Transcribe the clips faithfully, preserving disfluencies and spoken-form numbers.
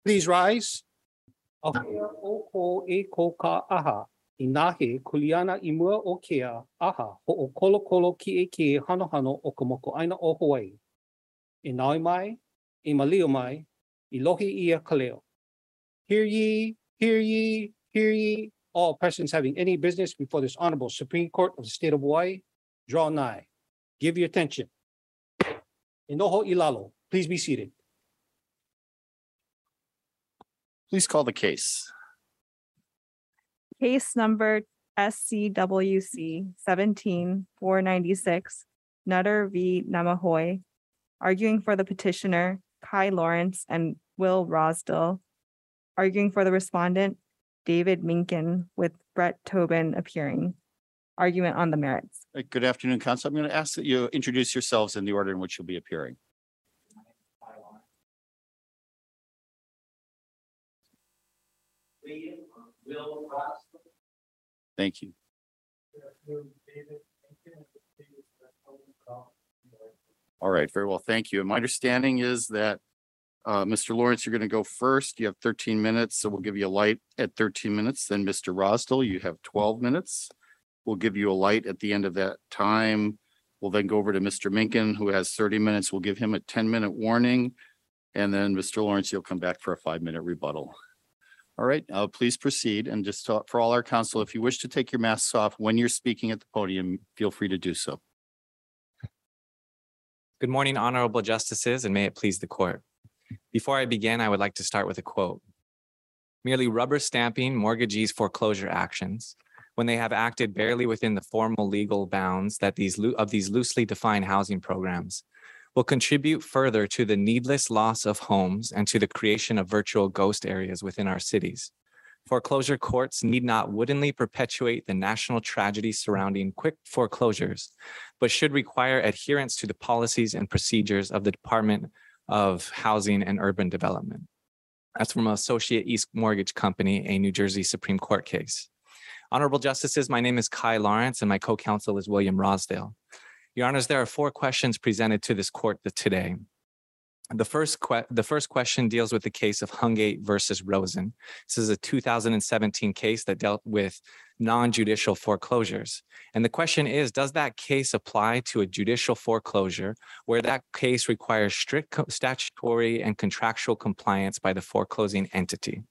Please rise. Ahea o ko e ko ka aha. Inahe kuliana I mua o kea aha ho o kolo kolo ki e ki hano hano o ka moko aina o Hawaii. I nai mai, I malio mai, I lohi ia ka leo. Hear ye, hear ye, hear ye, all persons having any business before this Honorable Supreme Court of the State of Hawaii, draw nigh. Give your attention. Inoho ilalo, please be seated. Please call the case. Case number S C W C seventeen four ninety-six, Nutter v. Namahoe, arguing for the petitioner, Kai Lawrence and Will Rosdell, arguing for the respondent, David Minkin, with Brett Tobin appearing. Argument on the merits. Right, good afternoon, Council. I'm going to ask that you introduce yourselves in the order in which you'll be appearing. Thank you. All right, very well, thank you. And my understanding is that uh, Mister Lawrence, you're going to go first. You have thirteen minutes, so we'll give you a light at thirteen minutes. Then Mister Rosdell, you have twelve minutes. We'll give you a light at the end of that time. We'll then go over to Mister Minkin, who has thirty minutes. We'll give him a ten minute warning. And then Mister Lawrence, you'll come back for a five minute rebuttal. All right, uh, please proceed. And just talk, for all our council, if you wish to take your masks off when you're speaking at the podium, feel free to do so. Good morning, honorable justices, and may it please the court. Before I begin, I would like to start with a quote. Merely rubber stamping mortgagees' foreclosure actions when they have acted barely within the formal legal bounds that these of these loosely defined housing programs will contribute further to the needless loss of homes and to the creation of virtual ghost areas within our cities. Foreclosure courts need not woodenly perpetuate the national tragedy surrounding quick foreclosures, but should require adherence to the policies and procedures of the Department of Housing and Urban Development. That's from Associate East Mortgage Company, a New Jersey Supreme Court case. Honorable Justices, my name is Kai Lawrence and my co-counsel is William Rosdell. Your Honors, there are four questions presented to this court today. The first, que the first question deals with the case of Hungate versus Rosen. This is a two thousand seventeen case that dealt with non-judicial foreclosures. And the question is, does that case apply to a judicial foreclosure where that case requires strict statutory and contractual compliance by the foreclosing entity?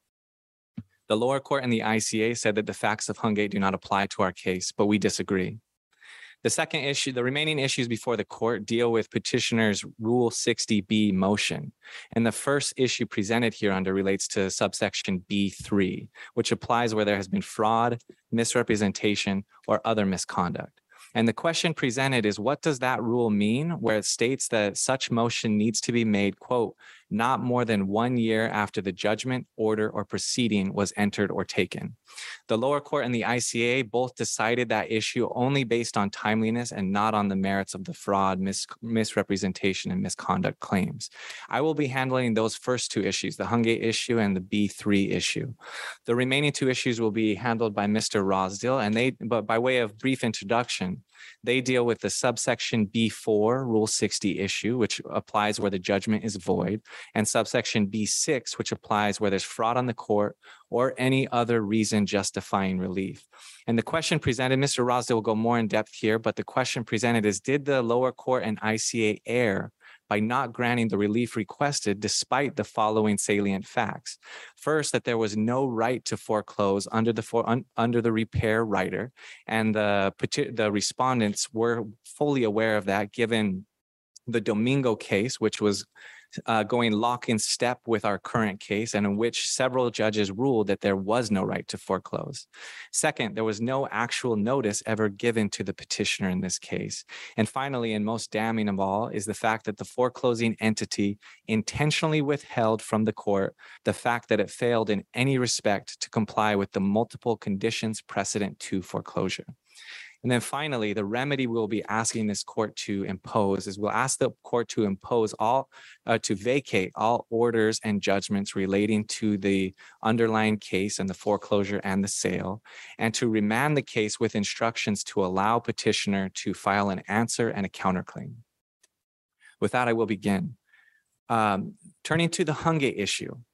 The lower court and the I C A said that the facts of Hungate do not apply to our case, but we disagree. The second issue, the remaining issues before the court deal with petitioner's Rule sixty B motion. And the first issue presented here under relates to subsection B three, which applies where there has been fraud, misrepresentation, or other misconduct. And the question presented is, what does that rule mean where it states that such motion needs to be made, quote, not more than one year after the judgment, order, or proceeding was entered or taken? The lower court and the I C A both decided that issue only based on timeliness and not on the merits of the fraud, mis misrepresentation, and misconduct claims. I will be handling those first two issues, the Hungate issue and the B three issue. The remaining two issues will be handled by Mister Rosdell, and they, but by way of brief introduction, they deal with the subsection B four Rule sixty issue, which applies where the judgment is void, and subsection B six, which applies where there's fraud on the court or any other reason justifying relief. And the question presented, Mister Rosdell will go more in depth here, but the question presented is, did the lower court and I C A err by not granting the relief requested despite the following salient facts? First, that there was no right to foreclose under the for, un, under the repair rider, and the, the respondents were fully aware of that given the Domingo case, which was Uh, going lock in step with our current case, and in which several judges ruled that there was no right to foreclose. Second, there was no actual notice ever given to the petitioner in this case. And finally, and most damning of all, is the fact that the foreclosing entity intentionally withheld from the court the fact that it failed in any respect to comply with the multiple conditions precedent to foreclosure. And then finally, the remedy we'll be asking this court to impose is we'll ask the court to impose all, uh, to vacate all orders and judgments relating to the underlying case and the foreclosure and the sale, and to remand the case with instructions to allow petitioner to file an answer and a counterclaim. With that, I will begin. Um, turning to the Hungate issue.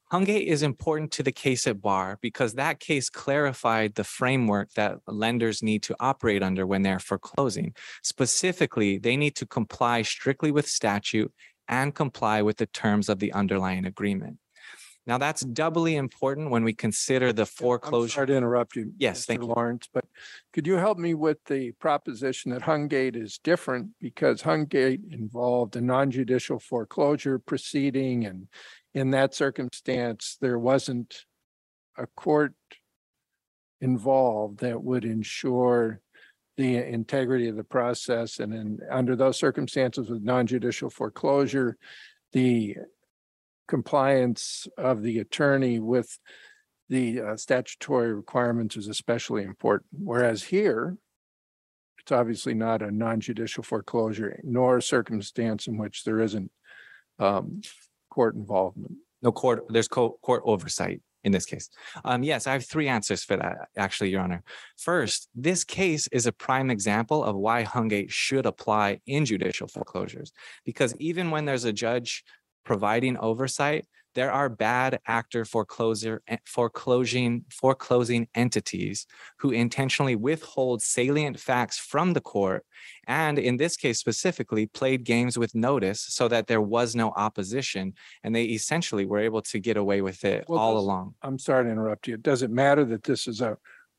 Hungate is important to the case at bar because that case clarified the framework that lenders need to operate under when they're foreclosing. Specifically, they need to comply strictly with statute and comply with the terms of the underlying agreement. Now, that's doubly important when we consider the I'm foreclosure. sorry to interrupt you. Yes, thank Mister you. Lawrence, but could you help me with the proposition that Hungate is different because Hungate involved a non-judicial foreclosure proceeding, and in that circumstance, there wasn't a court involved that would ensure the integrity of the process. And in, under those circumstances with non-judicial foreclosure, the compliance of the attorney with the uh, statutory requirements is especially important. Whereas here, it's obviously not a non-judicial foreclosure, nor a circumstance in which there isn't um, court involvement. No court, there's co- court oversight in this case. Um, yes, I have three answers for that, actually, Your Honor. First, this case is a prime example of why Hungate should apply in judicial foreclosures, because even when there's a judge providing oversight, there are bad actor foreclosure foreclosing foreclosing entities who intentionally withhold salient facts from the court, and in this case specifically played games with notice so that there was no opposition, and they essentially were able to get away with it Well, all does- along. I'm sorry to interrupt you. Does it matter that this is a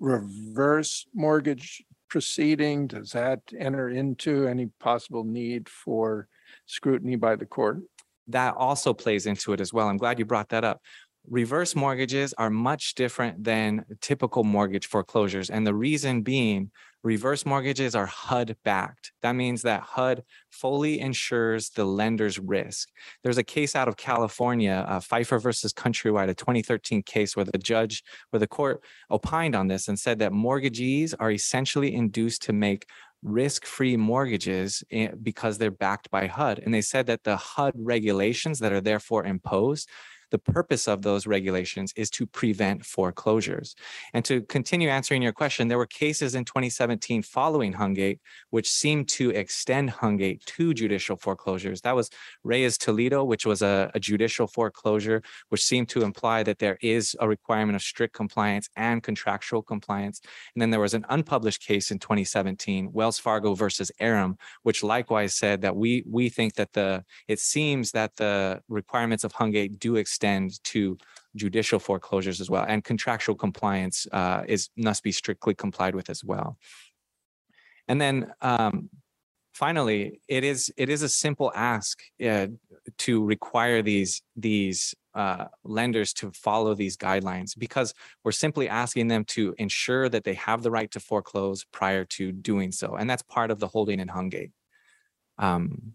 reverse mortgage proceeding? Does that enter into any possible need for scrutiny by the court? That also plays into it as well. I'm glad you brought that up. Reverse mortgages are much different than typical mortgage foreclosures. And the reason being, reverse mortgages are H U D backed. That means that H U D fully insures the lender's risk. There's a case out of California, uh, Pfeiffer versus Countrywide, a twenty thirteen case where the judge, where the court opined on this and said that mortgagees are essentially induced to make risk-free mortgages because they're backed by H U D. And they said that the H U D regulations that are therefore imposed, the purpose of those regulations is to prevent foreclosures. And to continue answering your question, there were cases in twenty seventeen following Hungate, which seemed to extend Hungate to judicial foreclosures. That was Reyes Toledo, which was a, a judicial foreclosure, which seemed to imply that there is a requirement of strict compliance and contractual compliance. And then there was an unpublished case in twenty seventeen, Wells Fargo versus Aram, which likewise said that we we think that the it seems that the requirements of Hungate do extend to judicial foreclosures as well, and contractual compliance uh, is must be strictly complied with as well. And then um, finally, it is it is a simple ask uh, to require these these uh, lenders to follow these guidelines, because we're simply asking them to ensure that they have the right to foreclose prior to doing so, and that's part of the holding in Hungate. Um,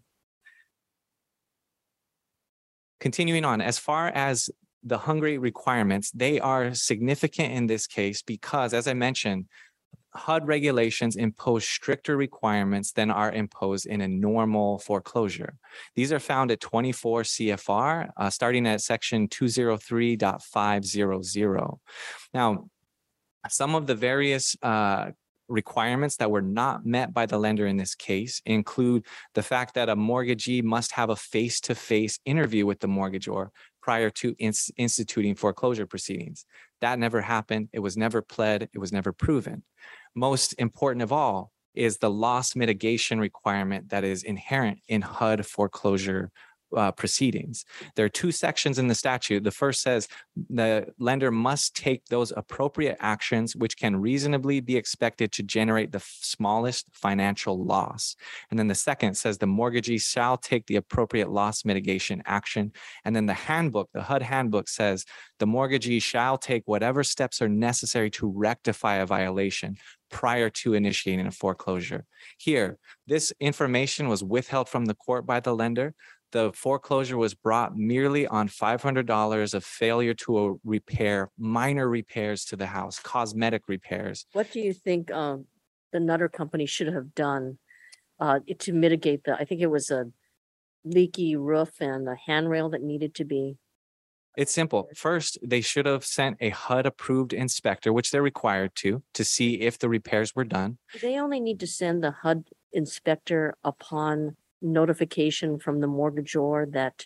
Continuing on, as far as the Hungate requirements, they are significant in this case because, as I mentioned, H U D regulations impose stricter requirements than are imposed in a normal foreclosure. These are found at twenty-four C F R, uh, starting at section two oh three point five hundred. Now, some of the various uh, requirements that were not met by the lender in this case include the fact that a mortgagee must have a face-to-face interview with the mortgagor prior to ins- instituting foreclosure proceedings. That never happened. It was never pled. It was never proven. Most important of all is the loss mitigation requirement that is inherent in H U D foreclosure Uh, proceedings. There are two sections in the statute. The first says the lender must take those appropriate actions which can reasonably be expected to generate the f- smallest financial loss. And then the second says the mortgagee shall take the appropriate loss mitigation action. And then the handbook, the H U D handbook says the mortgagee shall take whatever steps are necessary to rectify a violation prior to initiating a foreclosure. Here, this information was withheld from the court by the lender. The foreclosure was brought merely on five hundred dollars of failure to a repair, minor repairs to the house, cosmetic repairs. What do you think um, the Nutter Company should have done uh, to mitigate the, I think it was a leaky roof and a handrail that needed to be? It's simple. First, they should have sent a H U D-approved inspector, which they're required to, to see if the repairs were done. They only need to send the H U D inspector upon notification from the mortgagor that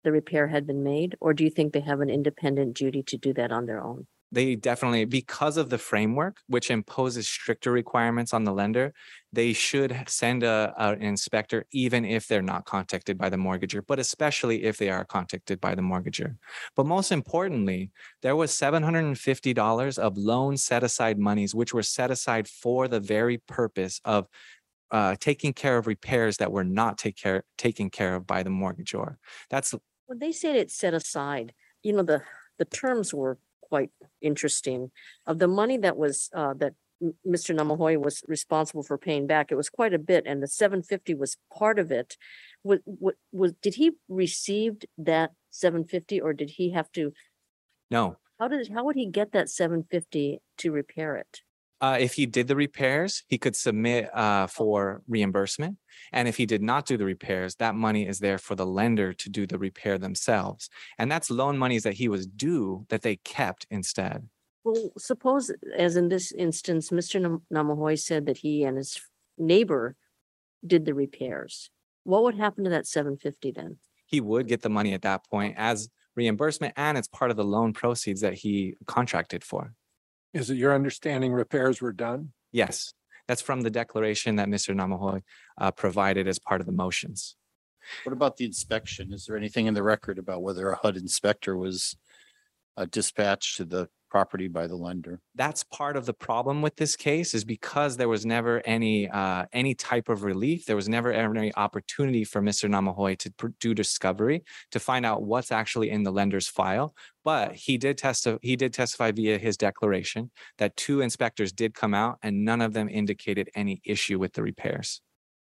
the repair had been made? Or do you think they have an independent duty to do that on their own? They definitely, because of the framework, which imposes stricter requirements on the lender, they should send a, a- an inspector even if they're not contacted by the mortgager, but especially if they are contacted by the mortgager. But most importantly, there was seven hundred fifty dollars of loan set aside monies, which were set aside for the very purpose of uh, taking care of repairs that were not take care, taken care of by the mortgagor. That's When they said it's set aside, you know, the, the terms were quite interesting. Of the money that was, uh, that M- Mister Namahoy was responsible for paying back, it was quite a bit, and the seven fifty was part of it. Was, was, did he received that seven fifty, or did he have to, no. how did, how would he get that seven fifty to repair it? Uh, if he did the repairs, he could submit uh, for reimbursement. And if he did not do the repairs, that money is there for the lender to do the repair themselves. And that's loan monies that he was due that they kept instead. Well, suppose, as in this instance, Mister Nam- Namahoy said that he and his neighbor did the repairs. What would happen to that seven fifty then? He would get the money at that point as reimbursement, and it's part of the loan proceeds that he contracted for. Is it your understanding repairs were done? Yes, that's from the declaration that Mister Namahoy uh, provided as part of the motions. What about the inspection? Is there anything in the record about whether a H U D inspector was uh, dispatched to the property by the lender? That's part of the problem with this case, is because there was never any uh, any type of relief. There was never any opportunity for Mister Namahoy to pr- do discovery to find out what's actually in the lender's file. But he did testify. He did testify via his declaration that two inspectors did come out, and none of them indicated any issue with the repairs.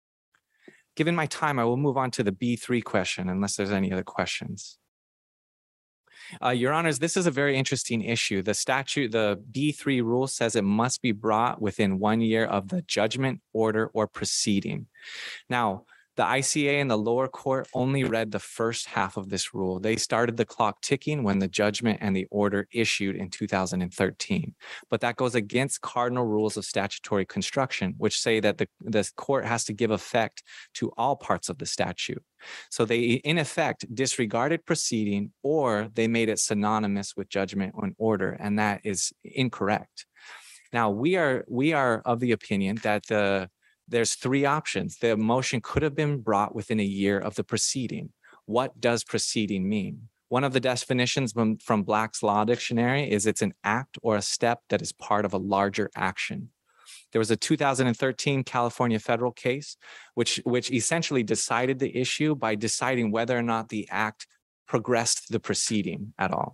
Given my time, I will move on to the B three question, unless there's any other questions. Uh, Your Honors, this is a very interesting issue. The statute, the B three rule says it must be brought within one year of the judgment, order, or proceeding. Now, the I C A and the lower court only read the first half of this rule. They started the clock ticking when the judgment and the order issued in two thousand thirteen. But that goes against cardinal rules of statutory construction, which say that the, the court has to give effect to all parts of the statute. So they, in effect, disregarded proceeding, or they made it synonymous with judgment and order, and that is incorrect. Now, we are we are of the opinion that the there's three options. The motion could have been brought within a year of the proceeding. What does proceeding mean? One of the definitions from, from Black's Law Dictionary is it's an act or a step that is part of a larger action. There was a two thousand thirteen California federal case, which, which essentially decided the issue by deciding whether or not the act progressed the proceeding at all.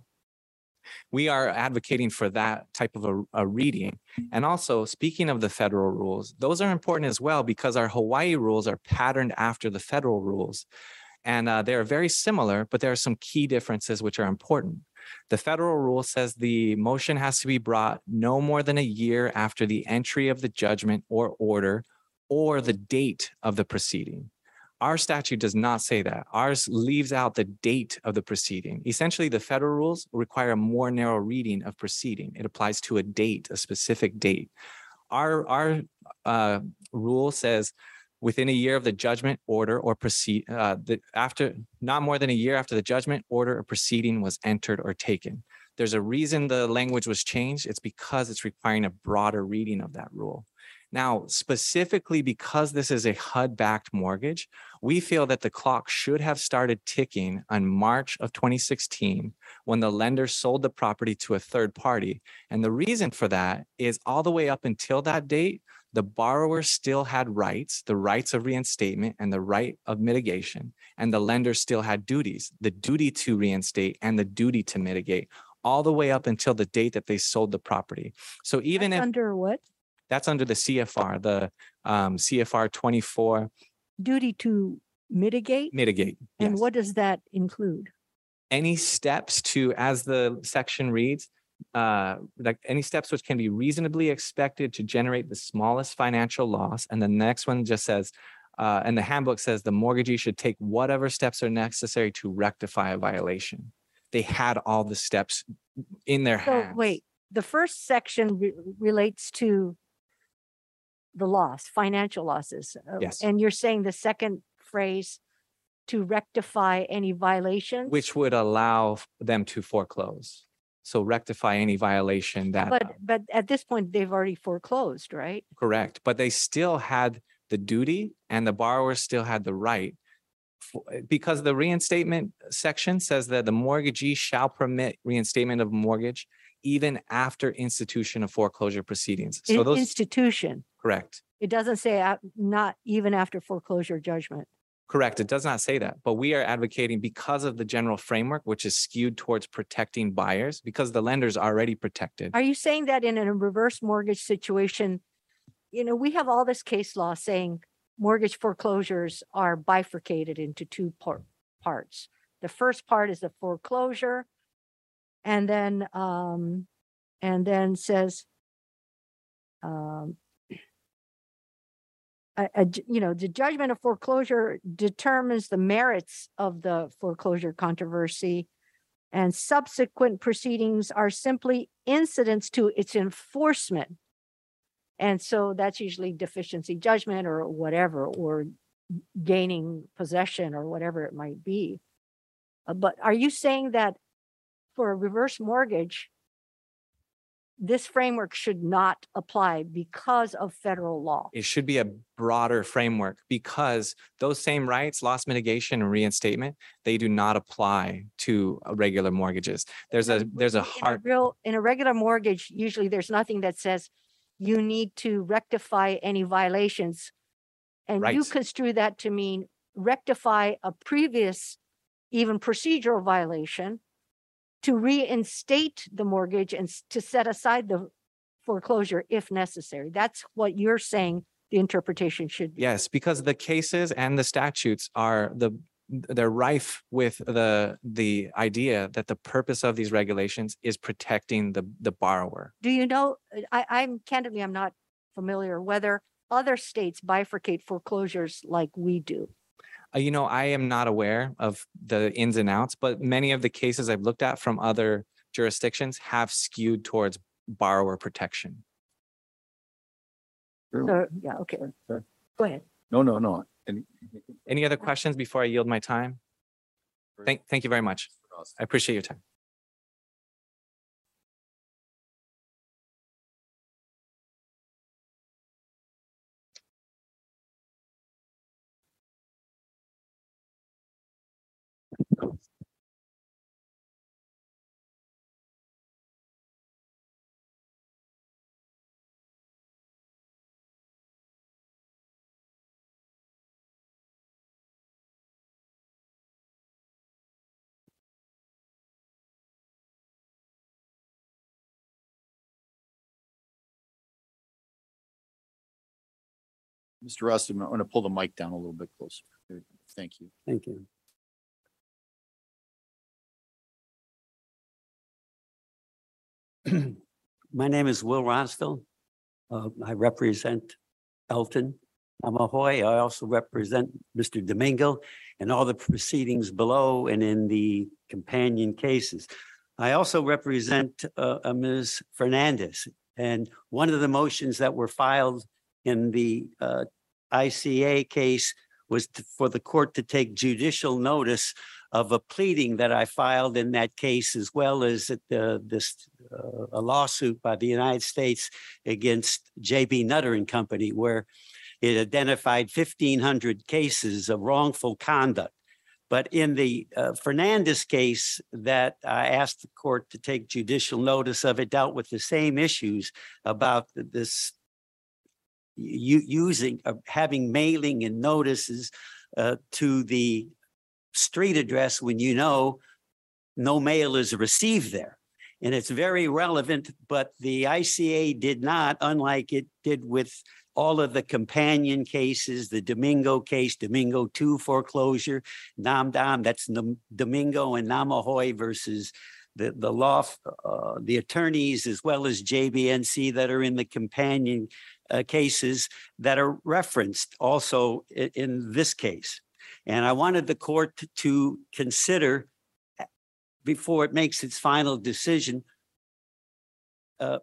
We are advocating for that type of a, a reading. And also, speaking of the federal rules, those are important as well because our Hawaii rules are patterned after the federal rules. And uh, they're very similar, but there are some key differences which are important. The federal rule says the motion has to be brought no more than a year after the entry of the judgment or order or the date of the proceeding. Our statute does not say that. Ours leaves out the date of the proceeding. Essentially, the federal rules require a more narrow reading of proceeding. It applies to a date, a specific date. Our, our uh, rule says within a year of the judgment, order, or proceed, uh, the, after not more than a year after the judgment, order, or proceeding was entered or taken. There's a reason the language was changed. It's because it's requiring a broader reading of that rule. Now, specifically because this is a H U D-backed mortgage, we feel that the clock should have started ticking on March of twenty sixteen when the lender sold the property to a third party. And the reason for that is all the way up until that date, the borrower still had rights, the rights of reinstatement and the right of mitigation, and the lender still had duties, the duty to reinstate and the duty to mitigate, all the way up until the date that they sold the property. So even That's if under what? that's under the C F R, the um, C F R twenty-four Duty to mitigate? mitigate. And Yes. what does that include? Any steps to, as the section reads, uh, like any steps which can be reasonably expected to generate the smallest financial loss. And the next one just says, uh, and the handbook says the mortgagee should take whatever steps are necessary to rectify a violation. They had all the steps in their So hands. wait, the first section re- relates to the loss, financial losses. uh, Yes. And you're saying the second phrase to rectify any violations? which would allow f- them to foreclose. So rectify any violation that, But, but at this point, they've already foreclosed, right? correct, but they still had the duty and the borrower still had the right. f- Because the reinstatement section says that the mortgagee shall permit reinstatement of mortgage even after institution of foreclosure proceedings. So In- those, Institution. correct, It doesn't say uh, not even after foreclosure judgment. correct. It does not say that, but we are advocating because of the general framework, which is skewed towards protecting buyers because the lender's already protected. Are you saying that in a reverse mortgage situation, you know, we have all this case law saying mortgage foreclosures are bifurcated into two par- parts. The first part is the foreclosure, and then um, and then says, um, a, a ju- you know, the judgment of foreclosure determines the merits of the foreclosure controversy, and subsequent proceedings are simply incidents to its enforcement. And so that's usually deficiency judgment or whatever, or gaining possession or whatever it might be. Uh, But are you saying that for a reverse mortgage, this framework should not apply because of federal law? It should be a broader framework because those same rights, loss mitigation and reinstatement, they do not apply to uh, regular mortgages. There's a, there's a In hard, real, in a regular mortgage, usually there's nothing that says you need to rectify any violations. And you Right. construe that to mean rectify a previous, even procedural violation, to reinstate the mortgage and s- to set aside the foreclosure if necessary. That's what you're saying the interpretation should be. yes, because the cases and the statutes are the, they're rife with the, the idea that the purpose of these regulations is protecting the, the borrower. Do you know, uh, I, I'm candidly, I'm not familiar whether other states bifurcate foreclosures like we do. Uh, you know, I am not aware of the ins and outs, but many of the cases I've looked at from other jurisdictions have skewed towards borrower protection. So, yeah, okay. Sure. Go ahead. No, no, no. And Any other questions before I yield my time? Thank, thank you very much. I appreciate your time. Mister Rustin, I'm going to pull the mic down a little bit closer. There you go. Thank you. Thank you. My name is Will Rosville. Uh, I represent Elton Namahoy. I also represent Mister Domingo and all the proceedings below and in the companion cases. I also represent uh, uh, Miz Fernandez. And one of the motions that were filed in the uh, I C A case was to- for the court to take judicial notice of a pleading that I filed in that case, as well as at the, this, uh, a lawsuit by the United States against J B Nutter and Company, where it identified fifteen hundred cases of wrongful conduct. But in the uh, Fernandez case that I asked the court to take judicial notice of, it dealt with the same issues about th- this u- using, uh, having mailing and notices uh, to the street address when you know no mail is received there. And it's very relevant, but the I C A did not, unlike it did with all of the companion cases, the Domingo case, Domingo two foreclosure, Nam Dam, that's Nam- Domingo and Namahoy versus the, the law, f- uh, the attorneys, as well as J B N C that are in the companion uh, cases that are referenced also i- in this case. And I wanted the court to consider, before it makes its final decision, uh,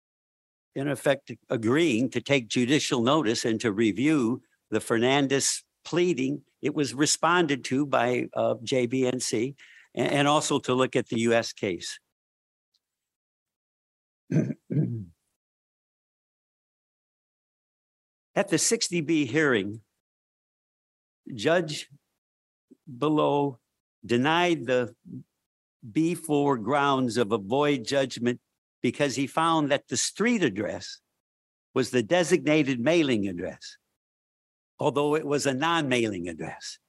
in effect, agreeing to take judicial notice and to review the Fernandez pleading. It was responded to by uh, J B N C, and, and also to look at the U S case. At the sixty B hearing, Judge below denied the B four grounds of a void judgment because he found that the street address was the designated mailing address, although it was a non-mailing address.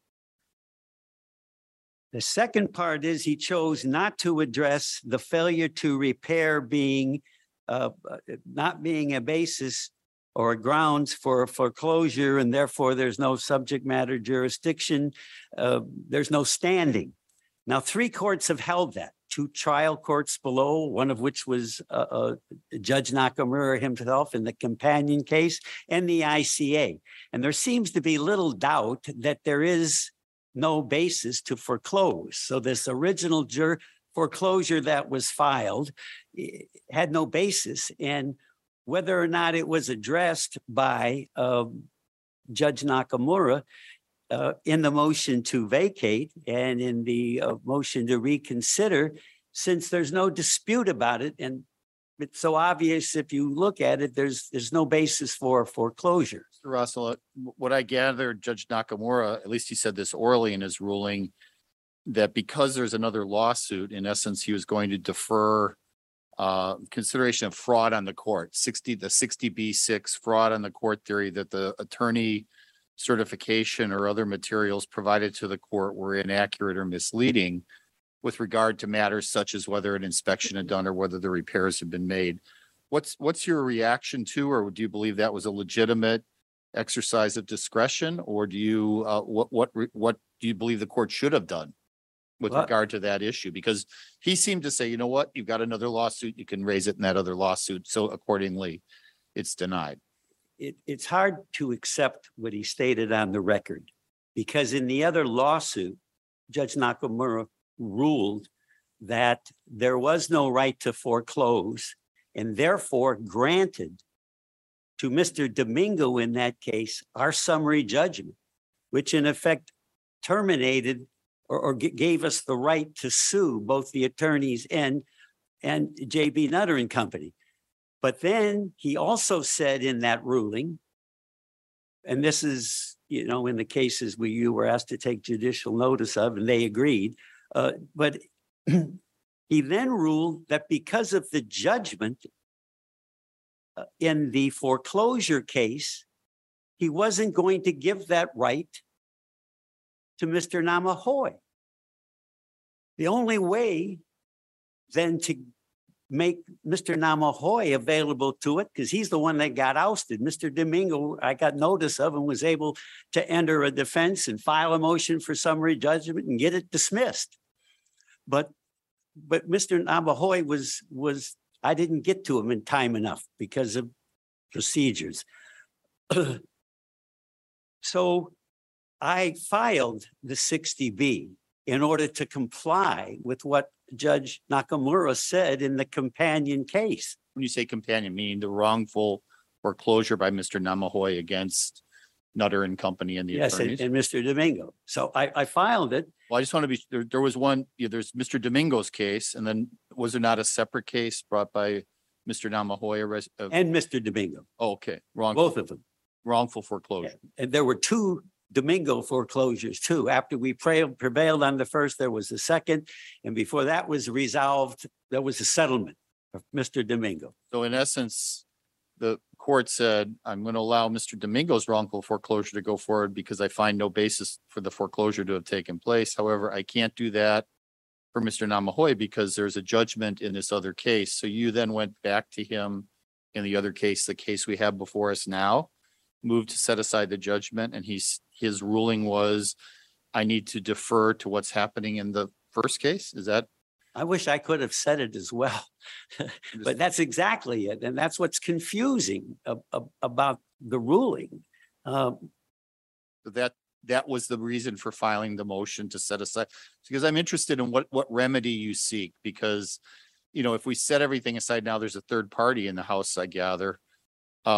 The second part is he chose not to address the failure to repair being uh, not being a basis or grounds for foreclosure, and therefore there's no subject matter jurisdiction. Uh, there's no standing. Now, three courts have held that. Two trial courts below, one of which was uh, uh, Judge Nakamura himself in the companion case, and the I C A. And there seems to be little doubt that there is no basis to foreclose. So this original jur- foreclosure that was filed eh, had no basis. And whether or not it was addressed by uh, Judge Nakamura uh, in the motion to vacate and in the uh, motion to reconsider, since there's no dispute about it, and it's so obvious if you look at it, there's there's no basis for foreclosure. Mister Russell, what I gathered, Judge Nakamura, at least he said this orally in his ruling, that because there's another lawsuit, in essence, he was going to defer uh, consideration of fraud on the court, sixty, the sixty B six fraud on the court theory that the attorney certification or other materials provided to the court were inaccurate or misleading with regard to matters such as whether an inspection had done or whether the repairs had been made. What's what's your reaction to, or do you believe that was a legitimate exercise of discretion, or do you uh, what what what do you believe the court should have done with Well, regard to that issue? Because he seemed to say, you know what, you've got another lawsuit, you can raise it in that other lawsuit, so accordingly, it's denied. It, it's hard to accept what he stated on the record, because in the other lawsuit, Judge Nakamura ruled that there was no right to foreclose and therefore granted to Mister Domingo in that case our summary judgment, which in effect terminated or, or g- gave us the right to sue both the attorneys and, and J B Nutter and Company. But then he also said in that ruling, and this is, you know, in the cases where you were asked to take judicial notice of, and they agreed, uh, but he then ruled that because of the judgment uh, in the foreclosure case, he wasn't going to give that right to Mister Namahoy. The only way then to make Mister Namahoy available to it, because he's the one that got ousted. Mister Domingo, I got notice of and was able to enter a defense and file a motion for summary judgment and get it dismissed. But but Mister Namahoy was was I didn't get to him in time enough because of procedures. So I filed the sixty B in order to comply with what Judge Nakamura said in the companion case. When you say companion, meaning the wrongful foreclosure by Mister Namahoy against Nutter and Company and the Yes, and, attorneys. and Mister Domingo. So I, I filed it. Well, I just want to be, there, there was one, yeah, there's Mister Domingo's case, and then was there not a separate case brought by Mister Namahoy? arrest- uh, And Mister Domingo, oh, okay, wrong, both of them. wrongful foreclosure. And there were two Domingo foreclosures too. After we pre- prevailed on the first, there was a second. And before that was resolved, there was a settlement of Mister Domingo. So in essence, the court said, I'm going to allow Mister Domingo's wrongful foreclosure to go forward because I find no basis for the foreclosure to have taken place. However, I can't do that for Mister Namahoy because there's a judgment in this other case. So you then went back to him in the other case, the case we have before us now, moved to set aside the judgment, and he's his ruling was, I need to defer to what's happening in the first case. Is that? I wish I could have said it as well, but that's exactly it. And that's what's confusing ab- ab- about the ruling. Um, that that was the reason for filing the motion to set aside, because I'm interested in what what remedy you seek, because you know if we set everything aside now, there's a third party in the house, I gather. Um,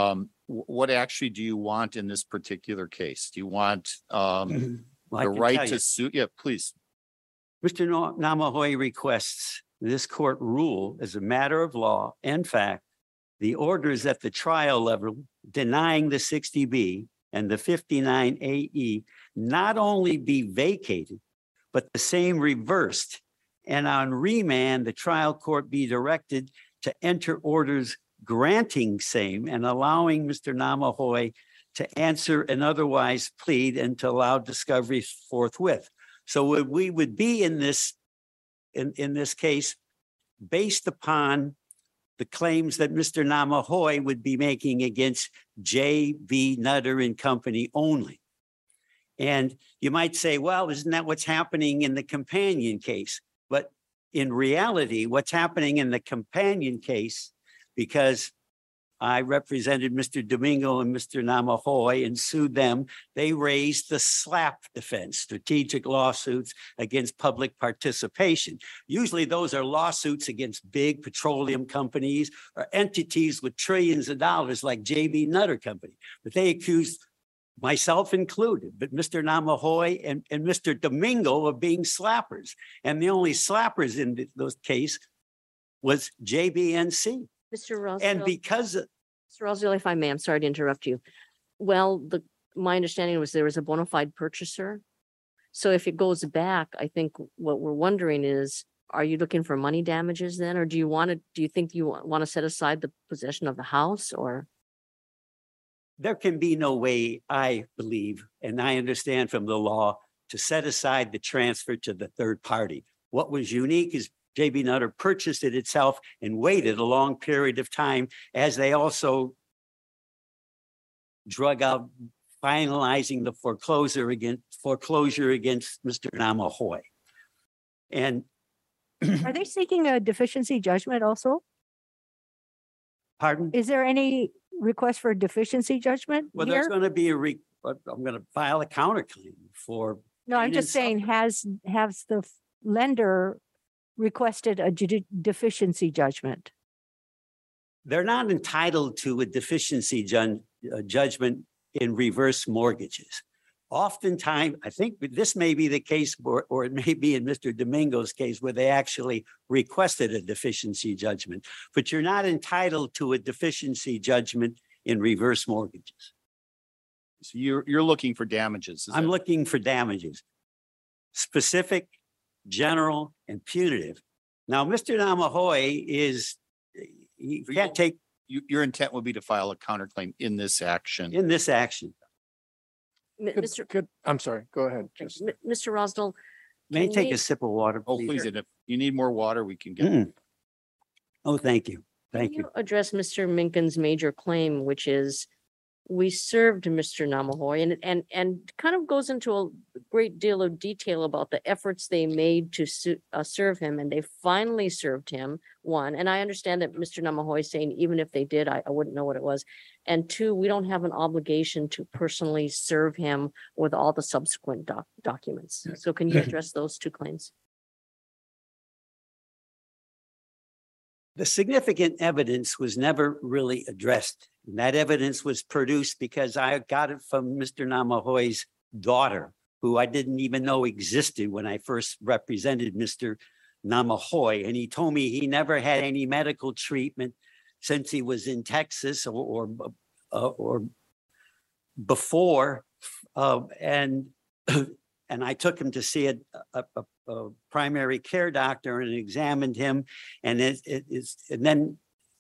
wh- what actually do you want in this particular case? Do you want um Well, I the can right tell to you. sue? Yeah, please. Mister Na- Namahoy requests this court rule as a matter of law and fact, the orders at the trial level denying the sixty B and the fifty-nine A E not only be vacated, but the same reversed. And on remand, the trial court be directed to enter orders granting same and allowing Mister Namahoy to answer and otherwise plead and to allow discovery forthwith. So we- we would be in this, in, in this case, based upon the claims that Mister Namahoy would be making against J V Nutter and Company only. And you might say, well, isn't that what's happening in the companion case? But in reality, what's happening in the companion case, because I represented Mister Domingo and Mister Namahoy and sued them, they raised the SLAP defense, strategic lawsuits against public participation. Usually those are lawsuits against big petroleum companies or entities with trillions of dollars like J V Nutter Company. But they accused myself included, but Mister Namahoy and, and Mister Domingo of being slappers. And the only slappers in th- those case was J B N C. Mister Roswell. And because of- Mister Roswell, if I may, I'm sorry to interrupt you. Well, the, my understanding was there was a bona fide purchaser. So if it goes back, I think what we're wondering is, are you looking for money damages then? Or do you want to, do you think you want to set aside the possession of the house or? there can be no way, I believe, and I understand from the law, to set aside the transfer to the third party. What was unique is J B Nutter purchased it itself and waited a long period of time as they also drug out finalizing the foreclosure against foreclosure against Mister Namahoy. And Are they seeking a deficiency judgment also? pardon? Is there any request for deficiency judgment Well, there's here? going to be a re, but I'm going to file a counterclaim for. No, I'm pain just and saying, suffering. has, has the lender requested a judi- deficiency judgment? They're not entitled to a deficiency jun- uh, judgment in reverse mortgages. Oftentimes, I think this may be the case, or, or it may be in Mister Domingo's case where they actually requested a deficiency judgment, but you're not entitled to a deficiency judgment in reverse mortgages. So you're, you're looking for damages. is I'm that- looking for damages, specific, general, and punitive. Now, Mister Namahoy is, he So can't you- take You, your intent would be to file a counterclaim in this action. in this action. Mi- Good, Mister good. I'm sorry. Go ahead. Just Mi- Mister Rosdell, May I Can take we- a sip of water, Oh, please? please, and if you need more water, we can get. Mm. Oh, thank you. can Thank you. you address Mister Minkin's major claim, which is we served Mister Namahoy and, and, and kind of goes into a great deal of detail about the efforts they made to su- uh, serve him, and they finally served him, one. And I understand that Mister Namahoy is saying, even if they did, I, I wouldn't know what it was. And two, we don't have an obligation to personally serve him with all the subsequent doc- documents. So can you address those two claims? The significant evidence was never really addressed. And that evidence was produced because I got it from Mister Namahoy's daughter, who I didn't even know existed when I first represented Mister Namahoy. And he told me he never had any medical treatment since he was in Texas or, or, uh, or before. Uh, and, and I took him to see a, a, a a primary care doctor and examined him. And it, it is, and then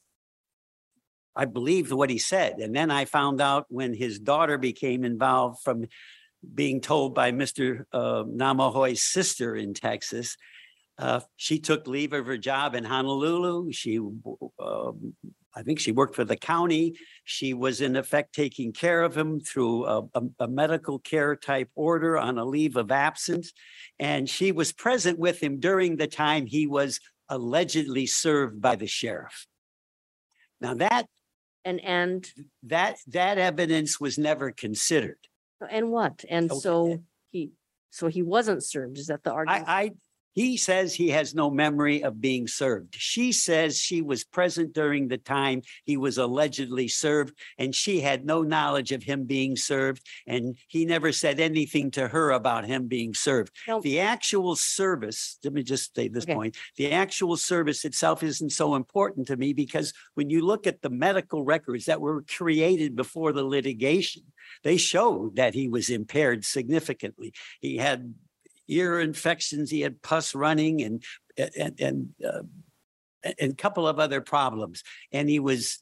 I believed what he said. And then I found out when his daughter became involved from being told by Mister Uh, Namahoy's sister in Texas, uh, she took leave of her job in Honolulu. She, um, I think she worked for the county. She was in effect taking care of him through a, a, a medical care type order on a leave of absence. And she was present with him during the time he was allegedly served by the sheriff. Now that, And, and, that, that evidence was never considered. and what? And Okay. so he, so he wasn't served. Is that the argument? I, I, He says he has no memory of being served. She says she was present during the time he was allegedly served, and she had no knowledge of him being served, and he never said anything to her about him being served. Now- The actual service, let me just say this Okay. point, the actual service itself isn't so important to me because when you look at the medical records that were created before the litigation, they show that he was impaired significantly. He had ear infections, he had pus running and, and, and, uh, and a couple of other problems. And he was,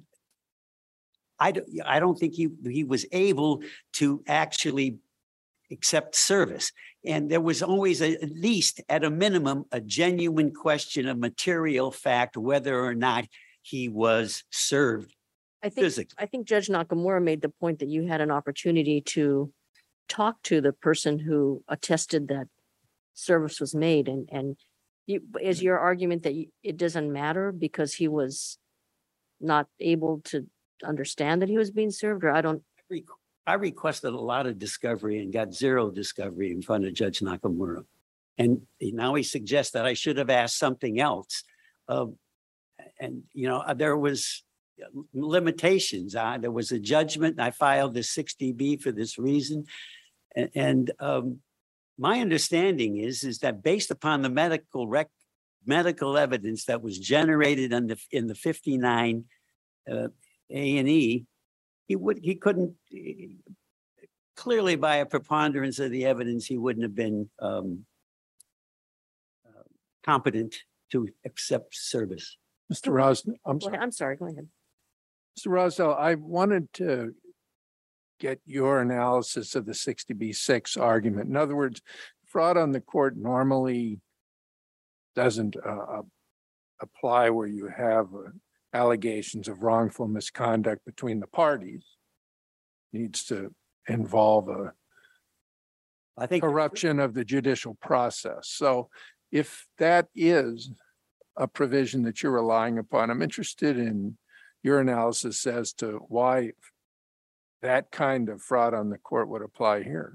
I don't, I don't think he, he was able to actually accept service. And there was always a, at least at a minimum, a genuine question of material fact, whether or not he was served I think, physically. I think Judge Nakamura made the point that you had an opportunity to talk to the person who attested that service was made, and, and you, is your argument that you- it doesn't matter because he was not able to understand that he was being served, or I don't, Requ- I requested a lot of discovery and got zero discovery in front of Judge Nakamura. And now he suggests that I should have asked something else. Um, and, you know, uh, there was limitations. Uh, there was a judgment. I filed the sixty B for this reason. And, and um, my understanding is, is that based upon the medical rec, medical evidence that was generated in the, in the fifty-nine uh, A and E, he would, he couldn't, clearly by a preponderance of the evidence, he wouldn't have been um, uh, competent to accept service. Mister Ros, I'm go sorry. ahead. I'm sorry, go ahead. Mister Rosdell, I wanted to get your analysis of the sixty B six argument. In other words, fraud on the court normally doesn't uh, apply where you have uh, allegations of wrongful misconduct between the parties. Needs to involve a I think corruption of the judicial process. So if that is a provision that you're relying upon, I'm interested in your analysis as to why that kind of fraud on the court would apply here.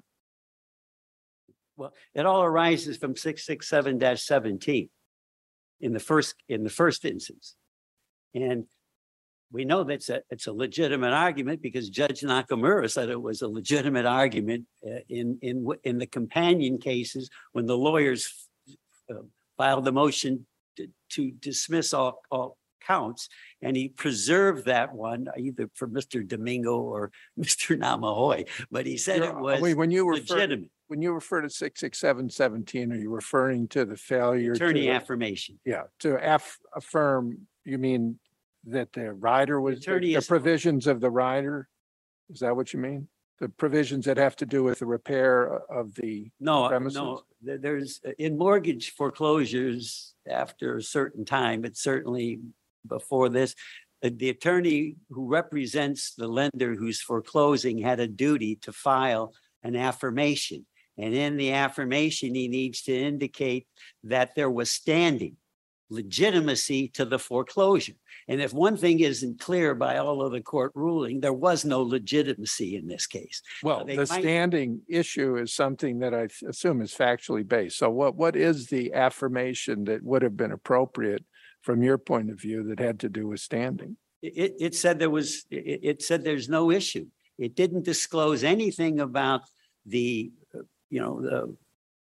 Well, it all arises from six six seven seventeen in the first, in the first instance. And we know that's a, it's a legitimate argument because Judge Nakamura said it was a legitimate argument uh, in, in, w- in the companion cases when the lawyers uh, filed the motion to, to dismiss all, all counts. And he preserved that one either for Mister Domingo or Mister Namahoy, but he said it You're- was wait, when you refer, legitimate. when you refer to six six seven seventeen, are you referring to the failure Attorney to, affirmation. yeah, to aff- affirm, you mean that the rider was, the Attorney the is- provisions of the rider? Is that what you mean? The provisions that have to do with the repair of the, No, premises? no, there- there's, in mortgage foreclosures, after a certain time, but certainly before this, uh, the attorney who represents the lender who's foreclosing had a duty to file an affirmation. And in the affirmation, he needs to indicate that there was standing, legitimacy to the foreclosure. And if one thing isn't clear by all of the court ruling, there was no legitimacy in this case. well, they the might- standing issue is something that I assume is factually based. So what, what is the affirmation that would have been appropriate from your point of view that had to do with standing? It, it said there was, it, it said there's no issue. It didn't disclose anything about the, uh, you know, the,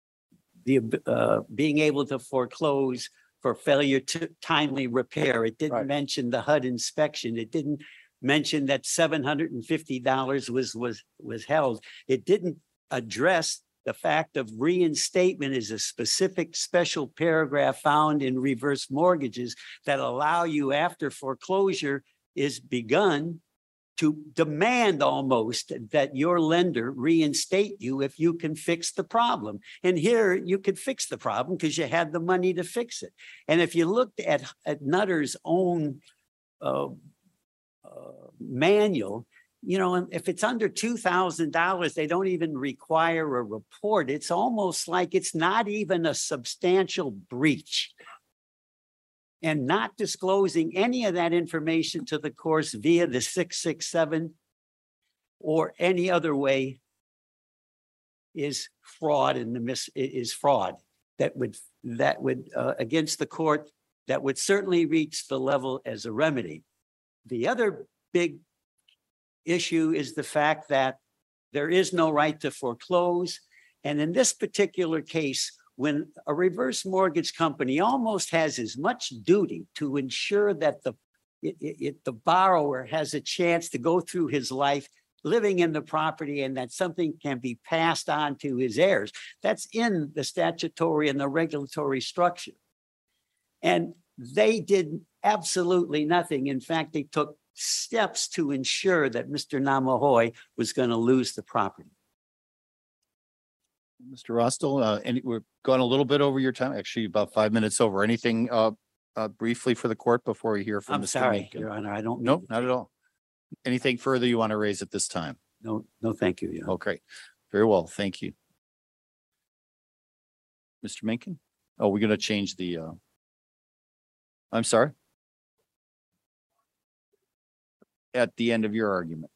the, uh, being able to foreclose for failure to timely repair. It didn't Right. mention the H U D inspection. It didn't mention that seven hundred fifty dollars was, was, was held. It didn't address the fact of reinstatement is a specific special paragraph found in reverse mortgages that allow you after foreclosure is begun to demand almost that your lender reinstate you if you can fix the problem. And here you could fix the problem because you had the money to fix it. And if you looked at, at Nutter's own uh, uh, manual, you know, if it's under two thousand dollars, they don't even require a report. It's almost like it's not even a substantial breach. And not disclosing any of that information to the courts via the six six seven or any other way is fraud in the mis, is fraud that would that would, uh, against the court, that would certainly reach the level as a remedy. The other big issue is the fact that there is no right to foreclose. And in this particular case, when a reverse mortgage company almost has as much duty to ensure that the it, it, the borrower has a chance to go through his life living in the property and that something can be passed on to his heirs. That's in the statutory and the regulatory structure. And they did absolutely nothing. In fact, they took steps to ensure that Mister Namahoy was going to lose the property. Mister Rostel, uh, and we're going a little bit over your time, actually about five minutes over. Anything, uh, uh, briefly for the court before we hear from I'm Mister sorry, Mencken? Your Honor, I don't. Nope, mean- not at all. Anything further you want to raise at this time? No, no, thank you. Your Honor. Okay, very well. Thank you. Mister Mencken? Oh, we're going to change the, uh, I'm sorry. At the end of your argument.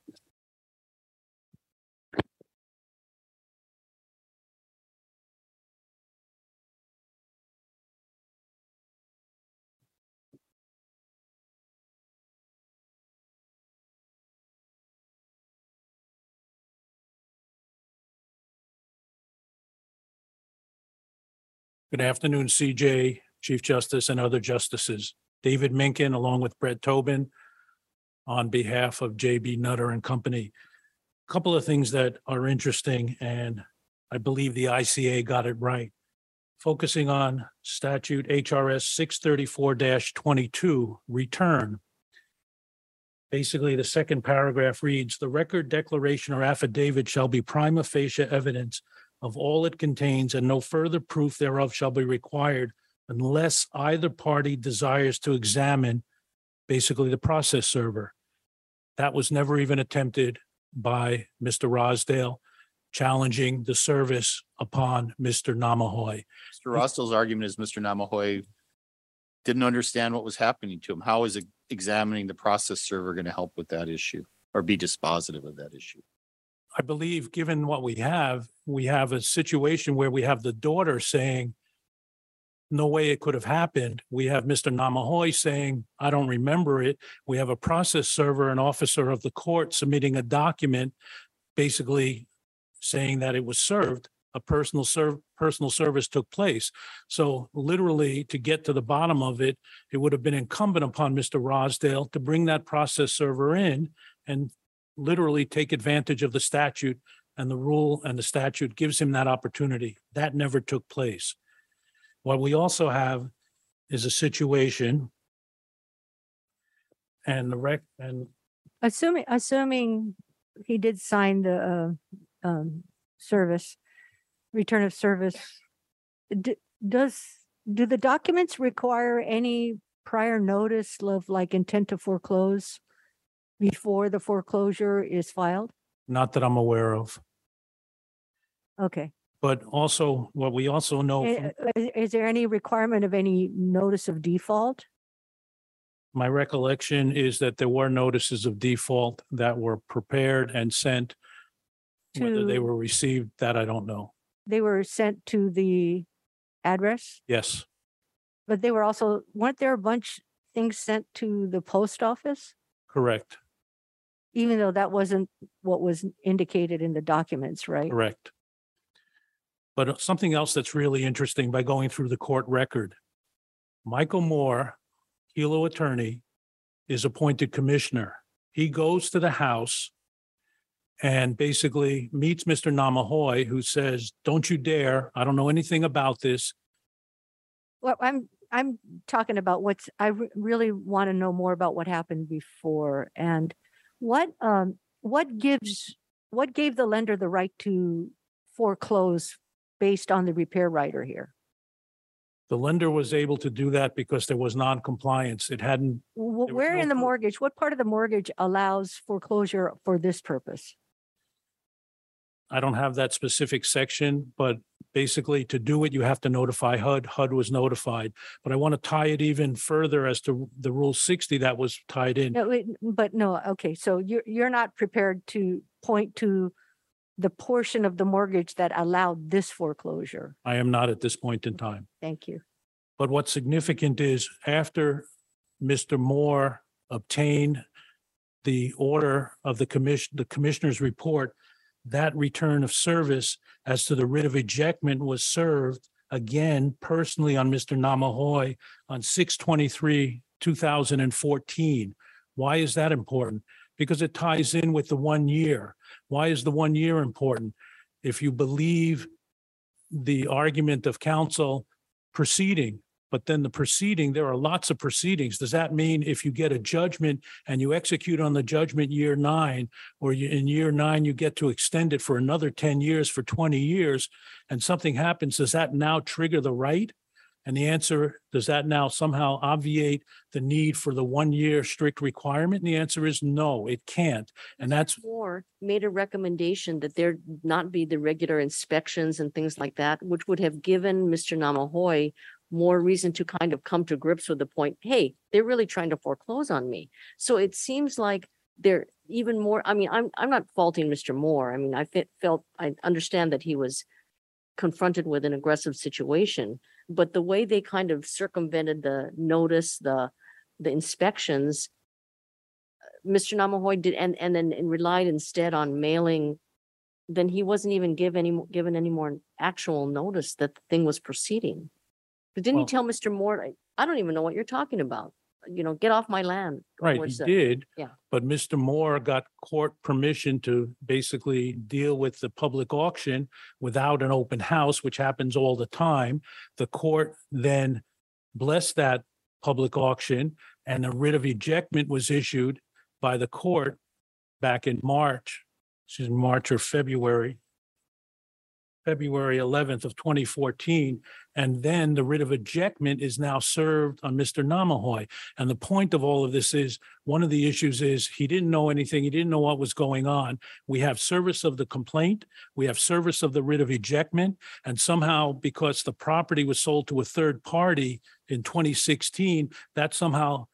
Good afternoon, C J, Chief Justice, and other justices. David Minkin, along with Brett Tobin, on behalf of J B Nutter and Company. A Couple of things that are interesting, and I believe the I C A got it right. Focusing on statute H R S six thirty-four twenty-two, return. Basically, the second paragraph reads, "The record, declaration, or affidavit shall be prima facie evidence of all it contains, and no further proof thereof shall be required unless either party desires to examine basically the process server." That was never even attempted by Mister Rosdale, challenging the service upon Mister Namahoy. Mister Rostel's argument is Mister Namahoy didn't understand what was happening to him. How is it examining the process server going to help with that issue or be dispositive of that issue? I believe, given what we have, we have a situation where we have the daughter saying, no way it could have happened. We have Mister Namahoy saying, I don't remember it. We have a process server, an officer of the court submitting a document, basically saying that it was served, a personal serve, personal service took place. So literally, to get to the bottom of it, it would have been incumbent upon Mister Rosdale to bring that process server in and literally take advantage of the statute, and the rule and the statute gives him that opportunity. That never took place. What we also have is a situation and the rec and Assuming, assuming he did sign the uh, um, service, return of service, d- does, do the documents require any prior notice of like intent to foreclose before the foreclosure is filed? not that I'm aware of, Okay. but also what we also know Eh, from Is, is there any requirement of any notice of default? my recollection is that there were notices of default that were prepared and sent. Whether they To- were received, that I don't know. They were sent to the address, Yes, but they were also, weren't there a bunch things sent to the post office? correct, Even though that wasn't what was indicated in the documents, right? correct. But something else that's really interesting by going through the court record, Michael Moore, Kelo attorney, is appointed commissioner. He goes to the house and basically meets Mister Namahoy, who says, don't you dare, I don't know anything about this. Well, I'm, I'm talking about what's, I re- really want to know more about what happened before and what, um, what gives, what gave the lender the right to foreclose based on the repair rider here? The lender was able to do that because there was non-compliance. It hadn't, Wh- There was Where no in the proof. mortgage, what part of the mortgage allows foreclosure for this purpose? I don't have that specific section, but basically to do it, you have to notify H U D. H U D was notified. But I want to tie it even further as to the Rule sixty that was tied in. No, wait, but no, okay, so you're, you're not prepared to point to the portion of the mortgage that allowed this foreclosure? I am not at this point in time. Thank you. But what's significant is after Mister Moore obtained the order of the commission, the commissioner's report, that return of service as to the writ of ejectment was served again personally on Mister Namahoy on six twenty-three, two thousand fourteen. Why is that important? Because it ties in with the one year. Why is the one year important? If you believe the argument of counsel proceeding, but then the proceeding, there are lots of proceedings. Does that mean if you get a judgment and you execute on the judgment year nine, or you, in year nine, you get to extend it for another ten years, for twenty years, and something happens, does that now trigger the right? And the answer, does that now somehow obviate the need for the one-year strict requirement? And the answer is no, it can't. And that's Moore made a recommendation that there not be the regular inspections and things like that, which would have given Mister Namahoy more reason to kind of come to grips with the point, hey, they're really trying to foreclose on me. So it seems like they're even more, I mean, I'm, I'm not faulting Mister Moore. I mean, I fe- felt, I understand that he was confronted with an aggressive situation, but the way they kind of circumvented the notice, the, the inspections, Mister Namahoy did, and, and then and relied instead on mailing, then he wasn't even give any, given any more actual notice that the thing was proceeding. But didn't Well- you tell Mister Moore, I, I don't even know what you're talking about. You know, get off my land. right, Or he so- did. yeah. But Mister Moore got court permission to basically deal with the public auction without an open house, which happens all the time. The court then blessed that public auction, and a writ of ejectment was issued by the court back in March, excuse me, March or February, February eleventh of twenty fourteen. And then the writ of ejectment is now served on Mister Namahoy. And the point of all of this is, one of the issues is he didn't know anything. He didn't know what was going on. We have service of the complaint. We have service of the writ of ejectment. And somehow, because the property was sold to a third party in twenty sixteen, that somehow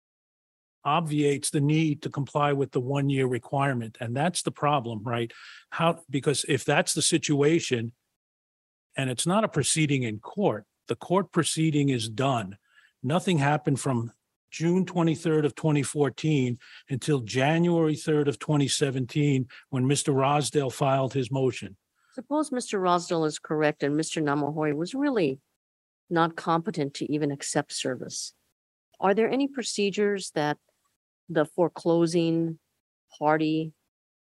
obviates the need to comply with the one-year requirement. And that's the problem, right? How, because if that's the situation, and it's not a proceeding in court, the court proceeding is done. Nothing happened from June twenty-third of twenty fourteen until January third of twenty seventeen, when Mister Rosdale filed his motion. Suppose Mister Rosdell is correct and Mister Namahoy was really not competent to even accept service. Are there any procedures that the foreclosing party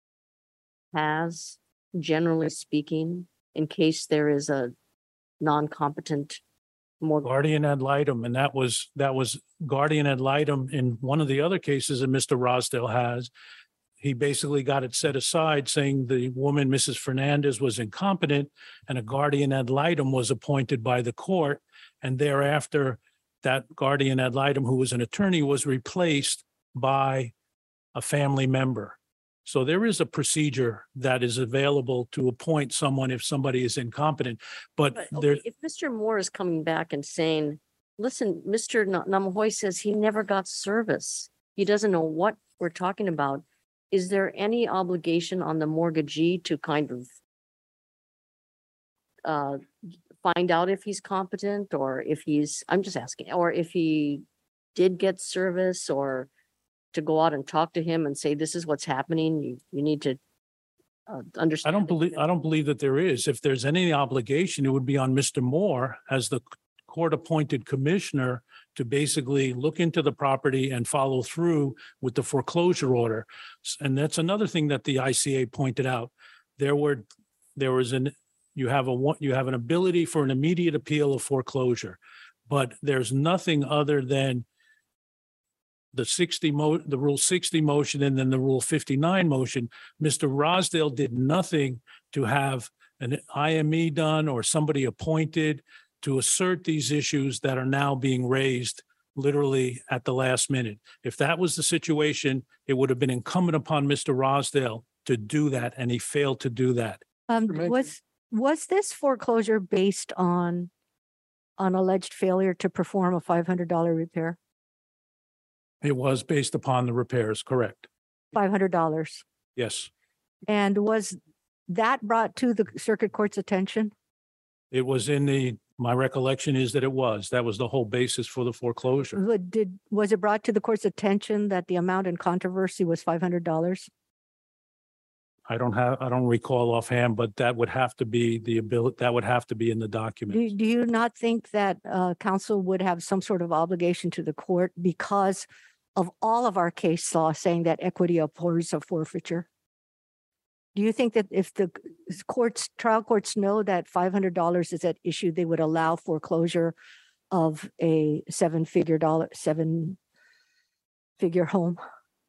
has, generally speaking, in case there is a non-competent mortgage? Guardian ad litem, and that was, that was guardian ad litem in one of the other cases that Mister Rosdale has. He basically got it set aside, saying the woman, Missus Fernandez, was incompetent, and a guardian ad litem was appointed by the court. And thereafter, that guardian ad litem, who was an attorney, was replaced by a family member. So there is a procedure that is available to appoint someone if somebody is incompetent, but But there, okay, if Mister Moore is coming back and saying, listen, Mister Na- Namahoy says he never got service. He doesn't know what we're talking about. Is there any obligation on the mortgagee to kind of uh, find out if he's competent, or if he's, I'm just asking, or if he did get service, or to go out and talk to him and say, this is what's happening, you, you need to uh, I understand. don't it." believe, I don't believe that there is. If there's any obligation, it would be on Mister Moore as the court-appointed commissioner to basically look into the property and follow through with the foreclosure order. S- And that's another thing that the I C A pointed out. There were, there was an, you have a, one- you have an ability for an immediate appeal of foreclosure, but there's nothing other than the sixty mo, the Rule sixty motion and then the Rule fifty-nine motion. Mister Rosdale did nothing to have an I M E done or somebody appointed to assert these issues that are now being raised literally at the last minute. If that was the situation, it would have been incumbent upon Mister Rosdale to do that, and he failed to do that. Um, Mister Mencken. was, was this foreclosure based on, on alleged failure to perform a five hundred dollar repair? It was based upon the repairs, correct? five hundred dollars. Yes. And was, that brought to the circuit court's attention? It was in the, my recollection is that it was, that was the whole basis for the foreclosure. Would- Did, was it brought to the court's attention that the amount in controversy was five hundred dollars? I don't have, I don't recall offhand, but that would have to be the ability, that would have to be in the Do, document. do you not think that uh, counsel would have some sort of obligation to the court because of all of our case law saying that equity abhors a forfeiture? Do you think that if the courts, trial courts know that five hundred dollars is at issue, they would allow foreclosure of a seven-figure dollar, seven-figure home?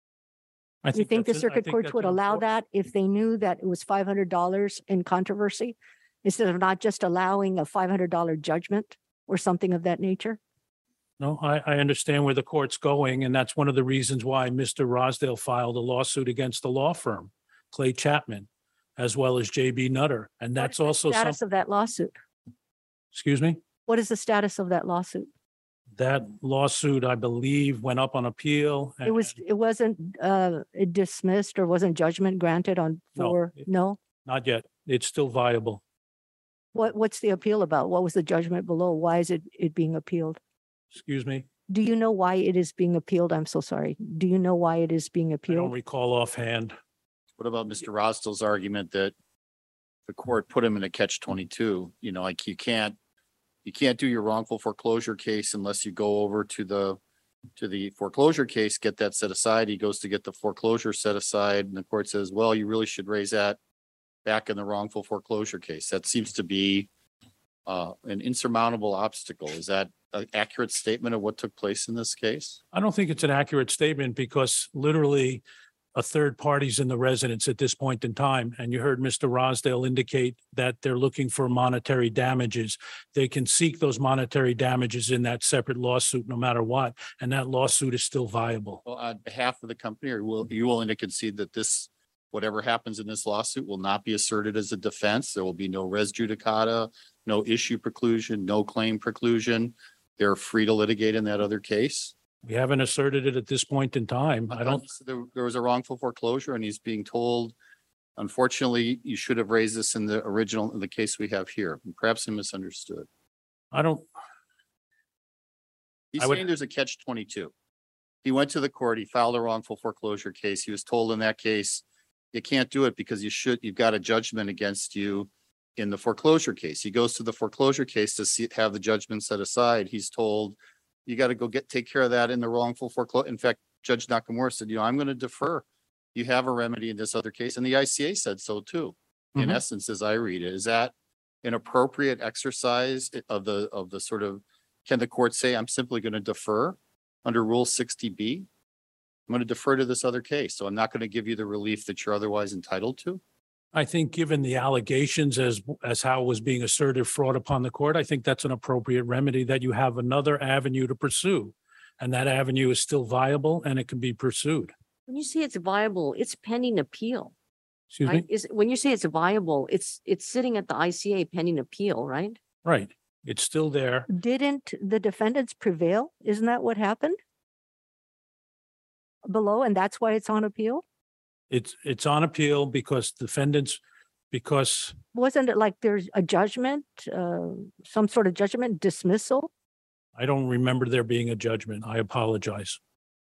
I Do you think the that's a- I circuit think courts that's would an allow impor- that if they knew that it was five hundred dollars in controversy? Instead of not just allowing a five hundred dollar judgment or something of that nature? No, I, I understand where the court's going, and that's one of the reasons why Mister Rosdale filed a lawsuit against the law firm, Clay Chapman, as well as J B Nutter. And What that's is the also some, Status of that lawsuit? excuse me, What is the status of that lawsuit? that lawsuit, I believe, went up on appeal. It was, and it wasn't uh dismissed or wasn't judgment granted on No, for, it- no? Not yet. It's still viable. What, what's the appeal about? What was the judgment below? Why is it, it being appealed? Excuse me. Do you know why it is being appealed? I'm so sorry. Do you know why it is being I don't appealed? Uh, recall offhand. What about Mister Rostel's argument that the court put him in a catch twenty-two? You know, like you can't, you can't do your wrongful foreclosure case unless you go over to the, to the foreclosure case, get that set aside. He goes to get the foreclosure set aside and the court says, well, you really should raise that back in the wrongful foreclosure case. That seems to be uh, an insurmountable obstacle. Is that an accurate statement of what took place in this case? I don't think it's an accurate statement because literally a third party's in the residence at this point in time. And you heard Mister Rosdale indicate that they're looking for monetary damages. They can seek those monetary damages in that separate lawsuit, no matter what. And that lawsuit is still viable. Well, on behalf of the company, are will, you willing to concede that this, whatever happens in this lawsuit will not be asserted as a defense? There will be no res judicata, no issue preclusion, no claim preclusion. They're free to litigate in that other case? We haven't asserted it at this point in time. I don't, There, there was a wrongful foreclosure and he's being told, unfortunately, you should have raised this in the original, in the case we have here. Perhaps I misunderstood. I don't, He's I would- saying there's a catch twenty-two. He went to the court, he filed a wrongful foreclosure case. He was told in that case, you can't do it because you should, you've got a judgment against you in the foreclosure case. He goes to the foreclosure case to see, have the judgment set aside. He's told, you got to go get, take care of that in the wrongful foreclosure. In fact, Judge Nakamura said, you know, I'm going to defer. You have a remedy in this other case. And the I C A said so too. In Mhm. essence, as I read it, is that an appropriate exercise of the, of the sort of, can the court say, I'm simply going to defer under Rule sixty B? I'm going to defer to this other case. So I'm not going to give you the relief that you're otherwise entitled to. I think given the allegations as, as how it was being asserted fraud upon the court, I think that's an appropriate remedy that you have another avenue to pursue. And that avenue is still viable and it can be pursued. When you say it's viable, it's pending appeal, Excuse right? me? Is, when you say it's viable, it's, it's sitting at the I C A pending appeal, right? Right. It's still there. Didn't the defendants prevail? Isn't that what happened? Below, and that's why it's on appeal? It's, it's on appeal because defendants, because Wasn't it like there's a judgment, uh, some sort of judgment dismissal? I don't remember there being a judgment. I apologize.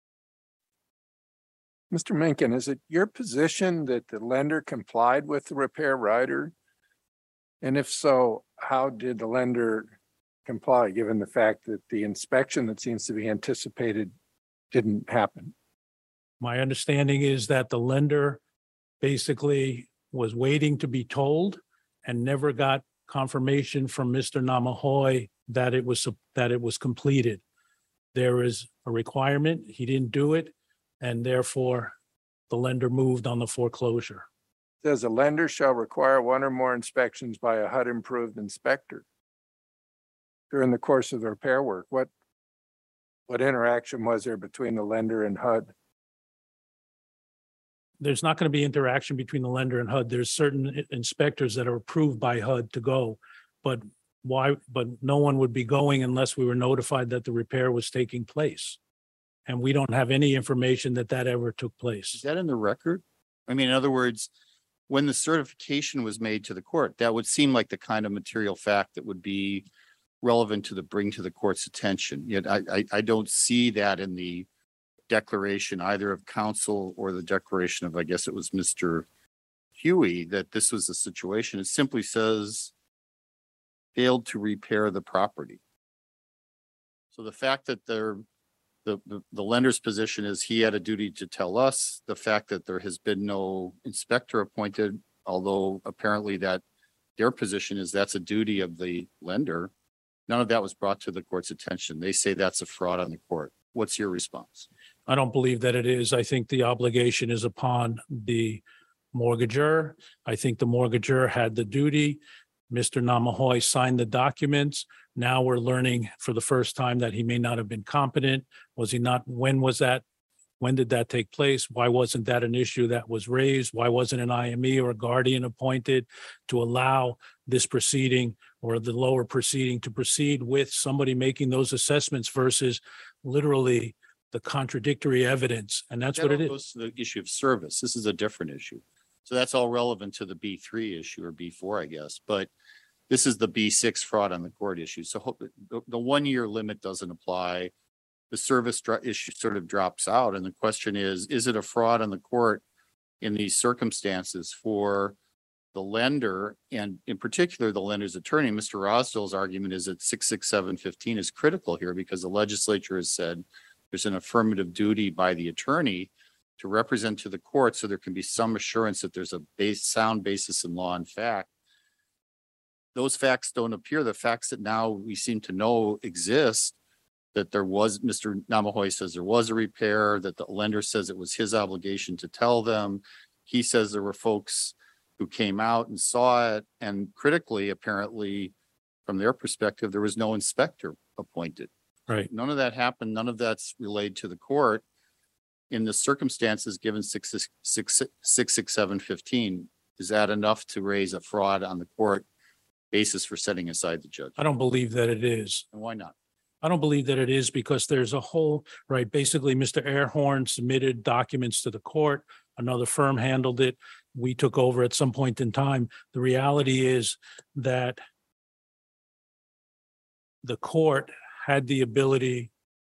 Mister Minkin, is it your position that the lender complied with the repair rider? And if so, how did the lender comply, given the fact that the inspection that seems to be anticipated didn't happen? My understanding is that the lender basically was waiting to be told and never got confirmation from Mister Namahoy that it was, that it was completed. There is a requirement. He didn't do it. And therefore, the lender moved on the foreclosure. Says a lender shall require one or more inspections by a H U D improved inspector during the course of the repair work. What, what interaction was there between the lender and H U D? There's not going to be interaction between the lender and H U D. There's certain i- inspectors that are approved by H U D to go. But why, but no one would be going unless we were notified that the repair was taking place. And we don't have any information that that ever took Is place. that in the record? I mean, in other words, when the certification was made to the court, that would seem like the kind of material fact that would be relevant to the bring to the court's attention. Yet I, I, I don't see that in the declaration either of counsel or the declaration of, I guess it was Mister Huey, that this was the situation. It simply says failed to repair the property. So the fact that they're The, the, the lender's position is he had a duty to tell us. The fact that there has been no inspector appointed, although apparently that their position is that's a duty of the lender. None of that was brought to the court's attention. They say that's a fraud on the court. What's your response? I don't believe that it is. I think the obligation is upon the mortgagor. I think the mortgagor had the duty. Mister Namahoy signed the documents. Now we're learning for the first time that he may not have been competent. Was he not? When was that? When did that take place? Why wasn't that an issue that was raised? Why wasn't an I M E or a guardian appointed to allow this proceeding or the lower proceeding to proceed with somebody making those assessments versus literally the contradictory evidence? And that's That what it all is. goes to the issue of service. This is a different issue. So that's all relevant to the B three issue or B four, I guess. But this is the B six fraud on the court issue. So hope the, the one year limit doesn't apply. The service dro- issue sort of drops out. And the question is, is it a fraud on the court in these circumstances for the lender and in particular the lender's attorney? Mister Rosdell's argument is that six six seven fifteen is critical here because the legislature has said there's an affirmative duty by the attorney to represent to the court so there can be some assurance that there's a base sound basis in law and fact. Those facts don't appear. The facts that now we seem to know exist, that there was, Mister Namahoy says there was a repair, that the lender says it was his obligation to tell them. He says there were folks who came out and saw it. And critically, apparently, from their perspective, there was no inspector appointed. Right. None of that happened. None of that's relayed to the court. In the circumstances given six, six, six, six, six, seven, fifteen, is that enough to raise a fraud on the court basis for setting aside the judge? I don't believe that it is. And why not? I don't believe that it is because there's a whole, right, basically Mister Airhorn submitted documents to the court. Another firm handled it. We took over at some point in time. The reality is that the court had the ability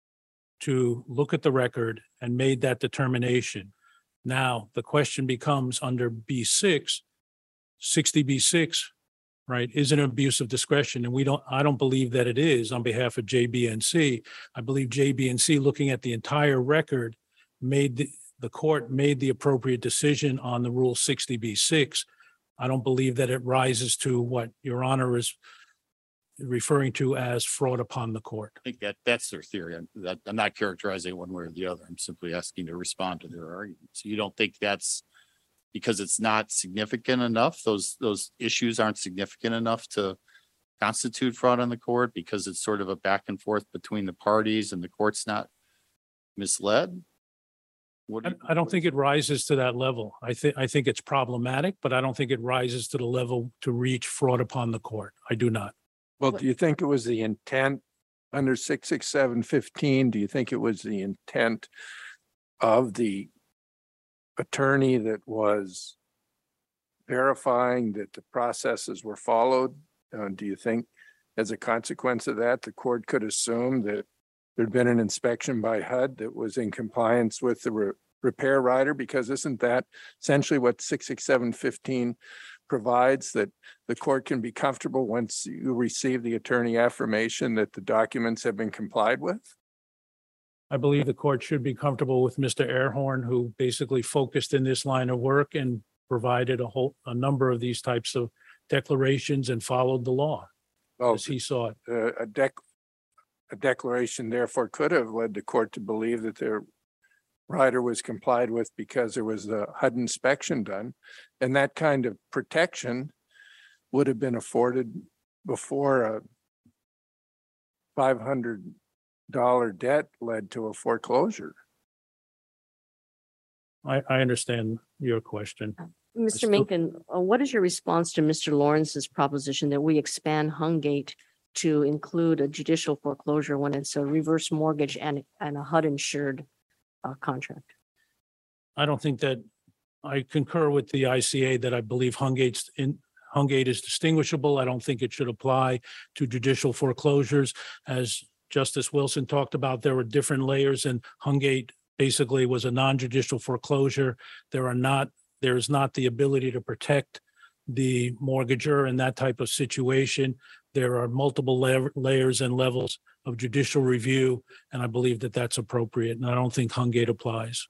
to look at the record and made that determination. Now, the question becomes under B six, sixty B six, right, is an abuse of discretion. And we don't, I don't believe that it is on behalf of J B N C. I believe J B N C, looking at the entire record, made the, the court made the appropriate decision on the rule sixty B six. I don't believe that it rises to what Your Honor is referring to as fraud upon the court. I think that that's their theory. I'm, that, I'm not characterizing it one way or the other. I'm simply asking to respond to their argument. So you don't think that's because it's not significant enough? Those those issues aren't significant enough to constitute fraud on the court because it's sort of a back and forth between the parties and the court's not misled? What do I, you- I don't what think is- it rises to that level. I think, I think it's problematic, but I don't think it rises to the level to reach fraud upon the court. I do not. Well, do you think it was the intent under six six seven fifteen? Do you think it was the intent of the attorney that was verifying that the processes were followed? Uh, do you think as a consequence of that, the court could assume that there'd been an inspection by H U D that was in compliance with the re- repair rider? Because isn't that essentially what six six seven fifteen provides, that the court can be comfortable once you receive the attorney affirmation that the documents have been complied with? I believe the court should be comfortable with Mister Airhorn, who basically focused in this line of work and provided a whole, a number of these types of declarations and followed the law Well, as he saw it. uh, a dec, a declaration therefore could have led the court to believe that their rider was complied with because there was a H U D inspection done. And that kind of protection would have been afforded before a five hundred dollar debt led to a foreclosure. I, I understand your question. Mister still- Minkin, uh, what is your response to Mister Lawrence's proposition that we expand Hungate to include a judicial foreclosure when it's a reverse mortgage and, and a H U D insured uh, contract? I don't think that I concur with the I C A that I believe Hungate's in, Hungate is distinguishable. I don't think it should apply to judicial foreclosures. As Justice Wilson talked about, there were different layers, and Hungate basically was a non-judicial foreclosure. There are not, there is not the ability to protect the mortgager in that type of situation. There are multiple la- layers and levels of judicial review, and I believe that that's appropriate, and I don't think Hungate applies.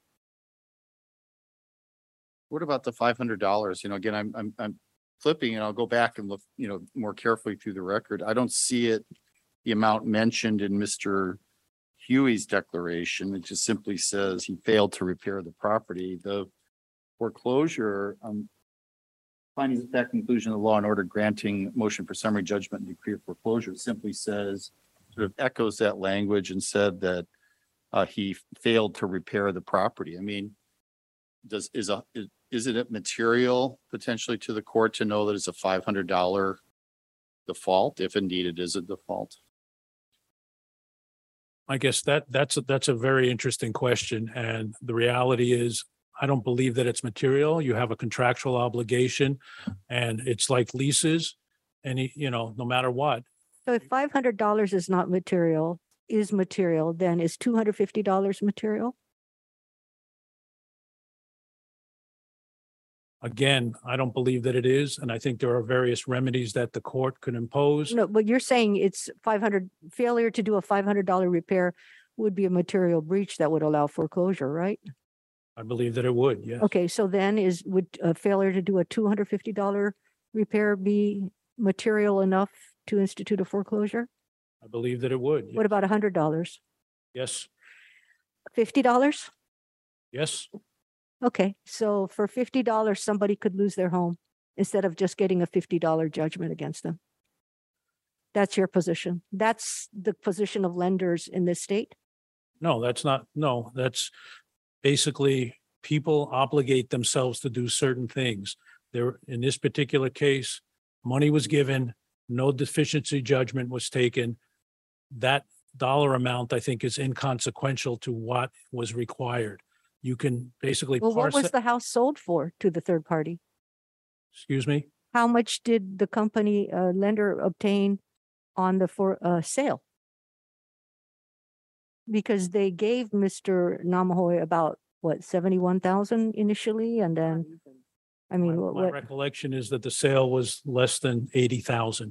What about the five hundred dollars? You know, again, I'm, I'm, I'm flipping and I'll go back and look, you know, more carefully through the record. I don't see it, the amount mentioned in Mister Huey's declaration. It just simply says he failed to repair the property. The foreclosure, um, findings of that conclusion, the law and order granting motion for summary judgment and decree of foreclosure simply says, sort of echoes that language and said that uh, he failed to repair the property. I mean, does, is a, is, isn't it material potentially to the court to know that it's a five hundred dollars default, if indeed it is a default? I guess that that's a, that's a very interesting question. And the reality is, I don't believe that it's material. You have a contractual obligation, and it's like leases. Any, you know, no matter what. So if five hundred dollars is not material, is material, then is two hundred fifty dollars material? Again, I don't believe that it is, and I think there are various remedies that the court could impose. No, but you're saying it's five hundred, failure to do a five hundred dollar repair would be a material breach that would allow foreclosure, right? I believe that it would, yes. Okay, so then is, would a failure to do a two hundred fifty dollar repair be material enough to institute a foreclosure? I believe that it would. What about a hundred dollars? Yes, Fifty dollars? yes, Okay, so for fifty dollars, somebody could lose their home instead of just getting a fifty dollar judgment against them. That's your position. That's the position of lenders in this state. no, that's not, no, that's basically people obligate themselves to do certain things. There, in this particular case, money was given, no deficiency judgment was taken. That dollar amount, I think, is inconsequential to what was required. You can basically Well, what parse was it, the house sold for to the third party? excuse me, How much did the company uh, lender obtain on the for uh, sale? Because they gave Mister Namahoy about what, seventy-one thousand initially, and then, I my mean, what, my what, recollection is that the sale was less than eighty thousand.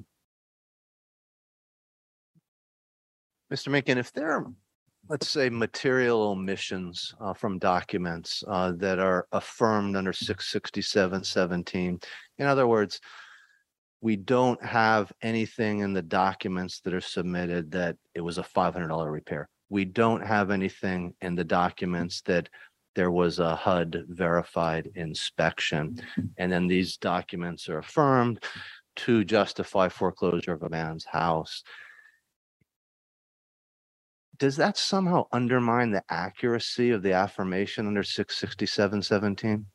Mister Minkin, if there are, let's say, material omissions uh, from documents uh, that are affirmed under six sixty-seven seventeen, in other words, we don't have anything in the documents that are submitted that it was a five hundred dollar repair. We don't have anything in the documents that there was a H U D verified inspection. And then these documents are affirmed to justify foreclosure of a man's house. Does that somehow undermine the accuracy of the affirmation under six sixty-seven seventeen?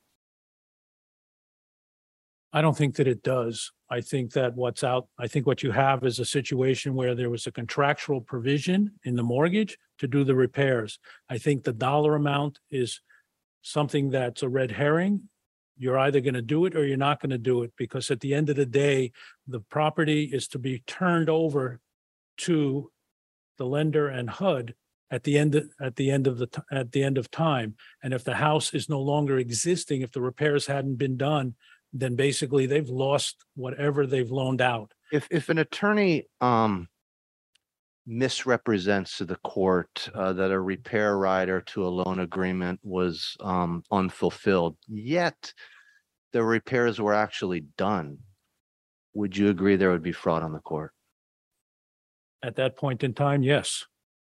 I don't think that it does. I think that what's out, I think what you have is a situation where there was a contractual provision in the mortgage to do the repairs. I think the dollar amount is something that's a red herring. You're either going to do it or you're not going to do it, because at the end of the day, the property is to be turned over to the lender and H U D at the end, at the end of the, t- at the end of time. And if the house is no longer existing, if the repairs hadn't been done, then basically they've lost whatever they've loaned out. If, if an attorney um, misrepresents to the court uh, that a repair rider to a loan agreement was um, unfulfilled, yet the repairs were actually done, would you agree there would be fraud on the court? At that point in time, yes.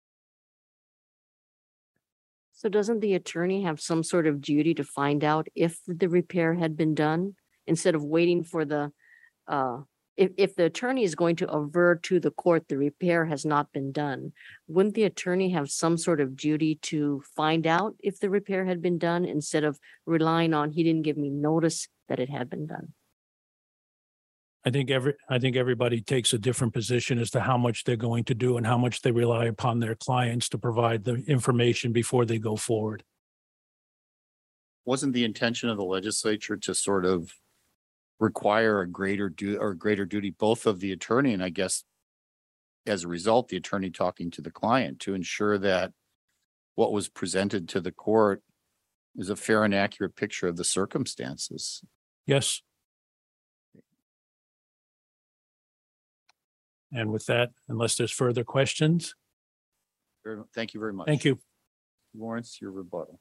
So doesn't the attorney have some sort of duty to find out if the repair had been done instead of waiting for the, uh, if, if the attorney is going to aver to the court the repair has not been done, wouldn't the attorney have some sort of duty to find out if the repair had been done instead of relying on, he didn't give me notice that it had been done? I think every, I think everybody takes a different position as to how much they're going to do and how much they rely upon their clients to provide the information before they go forward. wasn't the intention of the legislature to sort of require a greater du- or greater duty, both of the attorney and I guess as a result, the attorney talking to the client to ensure that what was presented to the court is a fair and accurate picture of the circumstances? Yes. And with that, unless there's further questions, Very- Thank you very much. thank you. Lawrence, your rebuttal.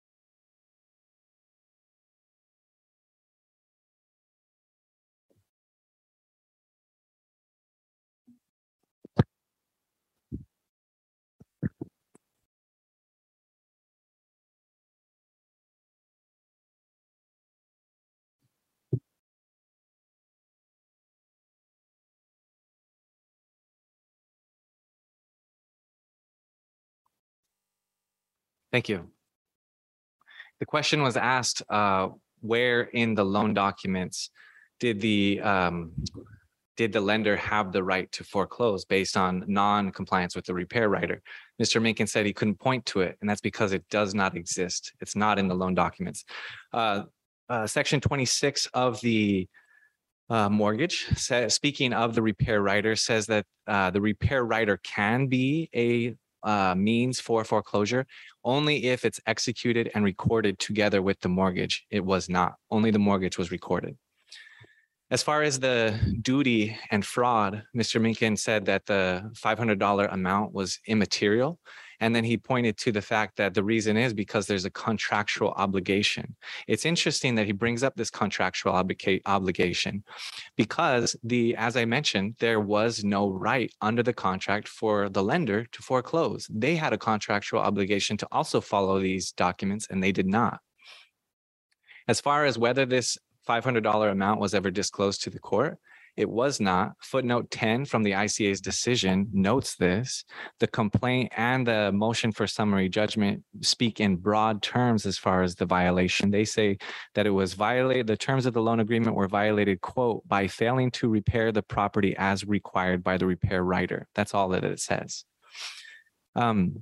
Thank you. The question was asked, uh, where in the loan documents did the um, did the lender have the right to foreclose based on non-compliance with the repair rider? Mister Minkin said he couldn't point to it, and that's because it does not exist. It's not in the loan documents. Uh, uh, Section twenty-six of the uh, mortgage, sa- speaking of the repair rider, says that uh, the repair rider can be a uh, means for foreclosure only if it's executed and recorded together with the mortgage. It was not. Only the mortgage was recorded. As far as the duty and fraud, Mister Minkin said that the five hundred dollar amount was immaterial. And then he pointed to the fact that the reason is because there's a contractual obligation. It's interesting that he brings up this contractual obliga- obligation because the, as I mentioned, there was no right under the contract for the lender to foreclose. They had a contractual obligation to also follow these documents, and they did not. As far as whether this five hundred dollar amount was ever disclosed to the court, it was not. Footnote ten from the I C A's decision notes this. The complaint and the motion for summary judgment speak in broad terms as far as the violation. They say that it was violated, the terms of the loan agreement were violated, quote, by failing to repair the property as required by the repair rider. That's all that it says. Um,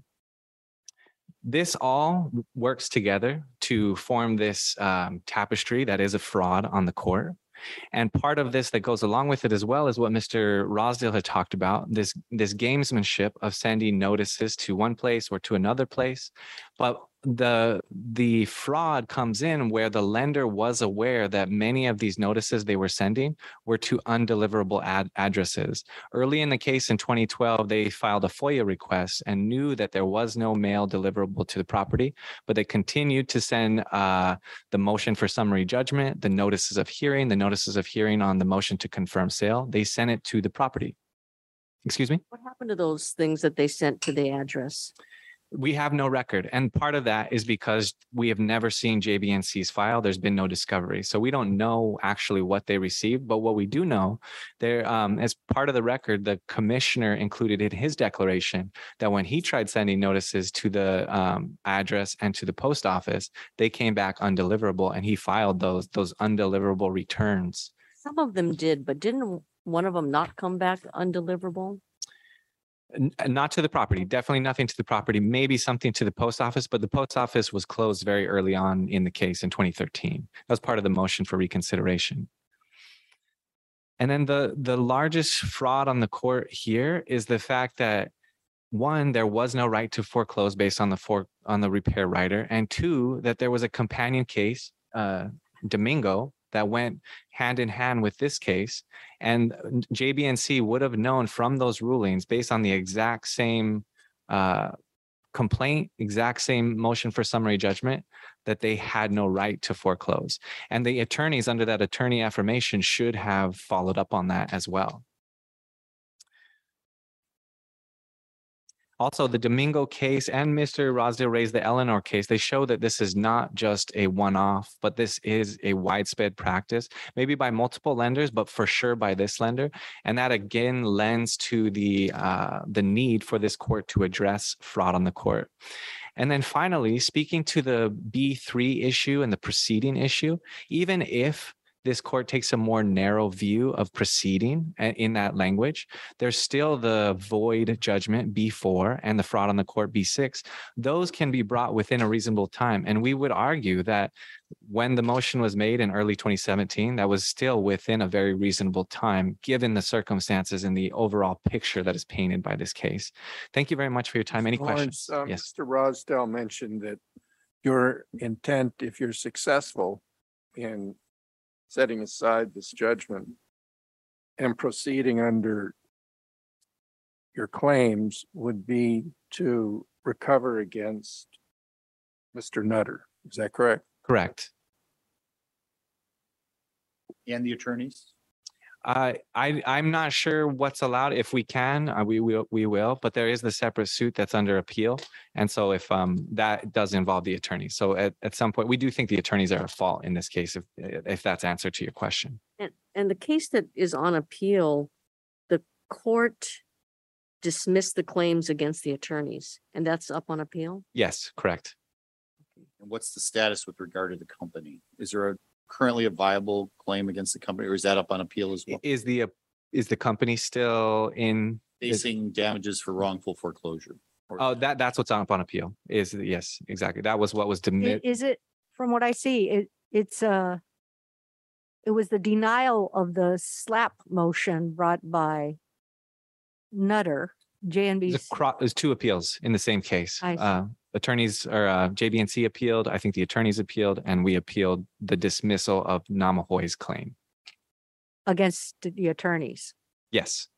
This all works together to form this um, tapestry that is a fraud on the court. And part of this that goes along with it as well is what Mister Rosdale had talked about, this, this gamesmanship of sending notices to one place or to another place. But the, the fraud comes in where the lender was aware that many of these notices they were sending were to undeliverable ad addresses. Early in the case in twenty twelve, they filed a FOIA request and knew that there was no mail deliverable to the property, but they continued to send uh, the motion for summary judgment, the notices of hearing, the notices of hearing on the motion to confirm sale. They sent it to the property. Excuse me? What happened to those things that they sent to the address? We have no record. And part of that is because we have never seen J B N C's file. There's been no discovery. So we don't know actually what they received. But what we do know, there, um, as part of the record, the commissioner included in his declaration that when he tried sending notices to the um, address and to the post office, they came back undeliverable, and he filed those, those undeliverable returns. Some of them did, but didn't one of them not come back undeliverable? N- Not to the property, definitely nothing to the property, maybe something to the post office, but the post office was closed very early on in the case in twenty thirteen. That was part of the motion for reconsideration. And then the, the largest fraud on the court here is the fact that, one, there was no right to foreclose based on the for, on the repair rider, and two, that there was a companion case, uh, Domingo, that went hand in hand with this case. And J B N C would have known from those rulings, based on the exact same uh, complaint, exact same motion for summary judgment, that they had no right to foreclose. And the attorneys under that attorney affirmation should have followed up on that as well. Also, the Domingo case and Mister Rosdale raised the Eleanor case. They show that this is not just a one-off, but this is a widespread practice, maybe by multiple lenders, but for sure by this lender. And that again lends to the uh, the need for this court to address fraud on the court. And then finally, speaking to the B three issue and the preceding issue, even if this court takes a more narrow view of proceeding a- in that language, there's still the void judgment B four and the fraud on the court B six. Those can be brought within a reasonable time. And we would argue that when the motion was made in early twenty seventeen, that was still within a very reasonable time, given the circumstances and the overall picture that is painted by this case. Thank you very much for your time. Any questions? Lawrence, um, Yes. Mister Rosdell mentioned that your intent, if you're successful in setting aside this judgment and proceeding under your claims, would be to recover against Mister Nutter. Is that correct? Correct. And the attorneys? Uh, I, I'm not sure what's allowed. If we can, uh, we will, we will, but there is the separate suit that's under appeal. And so if um, that does involve the attorney. So at, at some point, we do think the attorneys are at fault in this case, if, if that's answer to your question. And, and the case that is on appeal, the court dismissed the claims against the attorneys, and that's up on appeal? Yes, correct. And what's the status with regard to the company? Is there a currently a viable claim against the company, or is that up on appeal as well? Is the, uh, is the company still in? is- Facing damages for wrongful foreclosure? Or- Oh, that, that's what's up on appeal is, yes, exactly. That was what was I- demit. Is it, from what I see, it, it's uh it was the denial of the slap motion brought by Nutter, J N B There's C. a cro- there's two appeals in the same case. I see. Uh, attorneys or uh, J B N C appealed. I think the attorneys appealed, and we appealed the dismissal of Namahoy's claim. against the attorneys. Yes.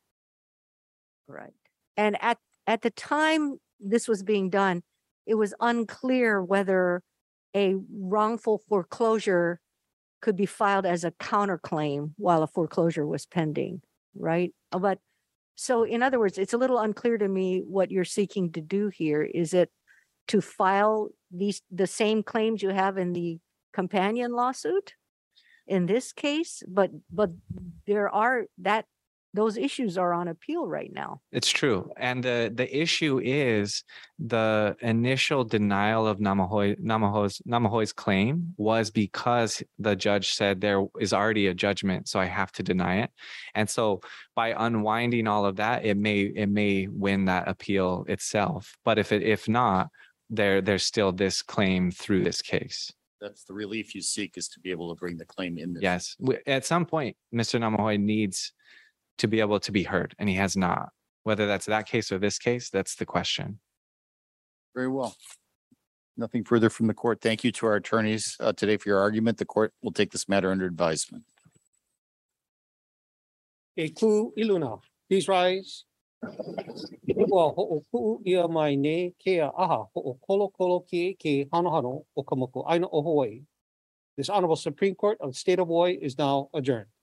Right. And at, at the time this was being done, it was unclear whether a wrongful foreclosure could be filed as a counterclaim while a foreclosure was pending, right? Uh, But, so in other words, it's a little unclear to me what you're seeking to do here. Is it to file these, the same claims you have in the companion lawsuit? In this case, but, but there are that, those issues are on appeal right now. It's true. And the, the issue is the initial denial of Namahoy, Namahoy's, Namahoy's claim was because the judge said there is already a judgment, so I have to deny it. And so by unwinding all of that, it may, it may win that appeal itself. But if it, if not, there, there's still this claim through this case. That's the relief you seek, is to be able to bring the claim in. this- Yes. W- At some point, Mister Namahoy needs to be able to be heard, and he has not. Whether that's that case or this case, that's the question. Very well. Nothing further from the court. Thank you to our attorneys uh, today for your argument. The court will take this matter under advisement. E ku iluna, please rise. Ua ho'oku'u ia mai ne kea aha ho'okolo ki ke hanohano o ka moku aina o Hawaii. This Honorable Supreme Court of the State of Hawaii is now adjourned.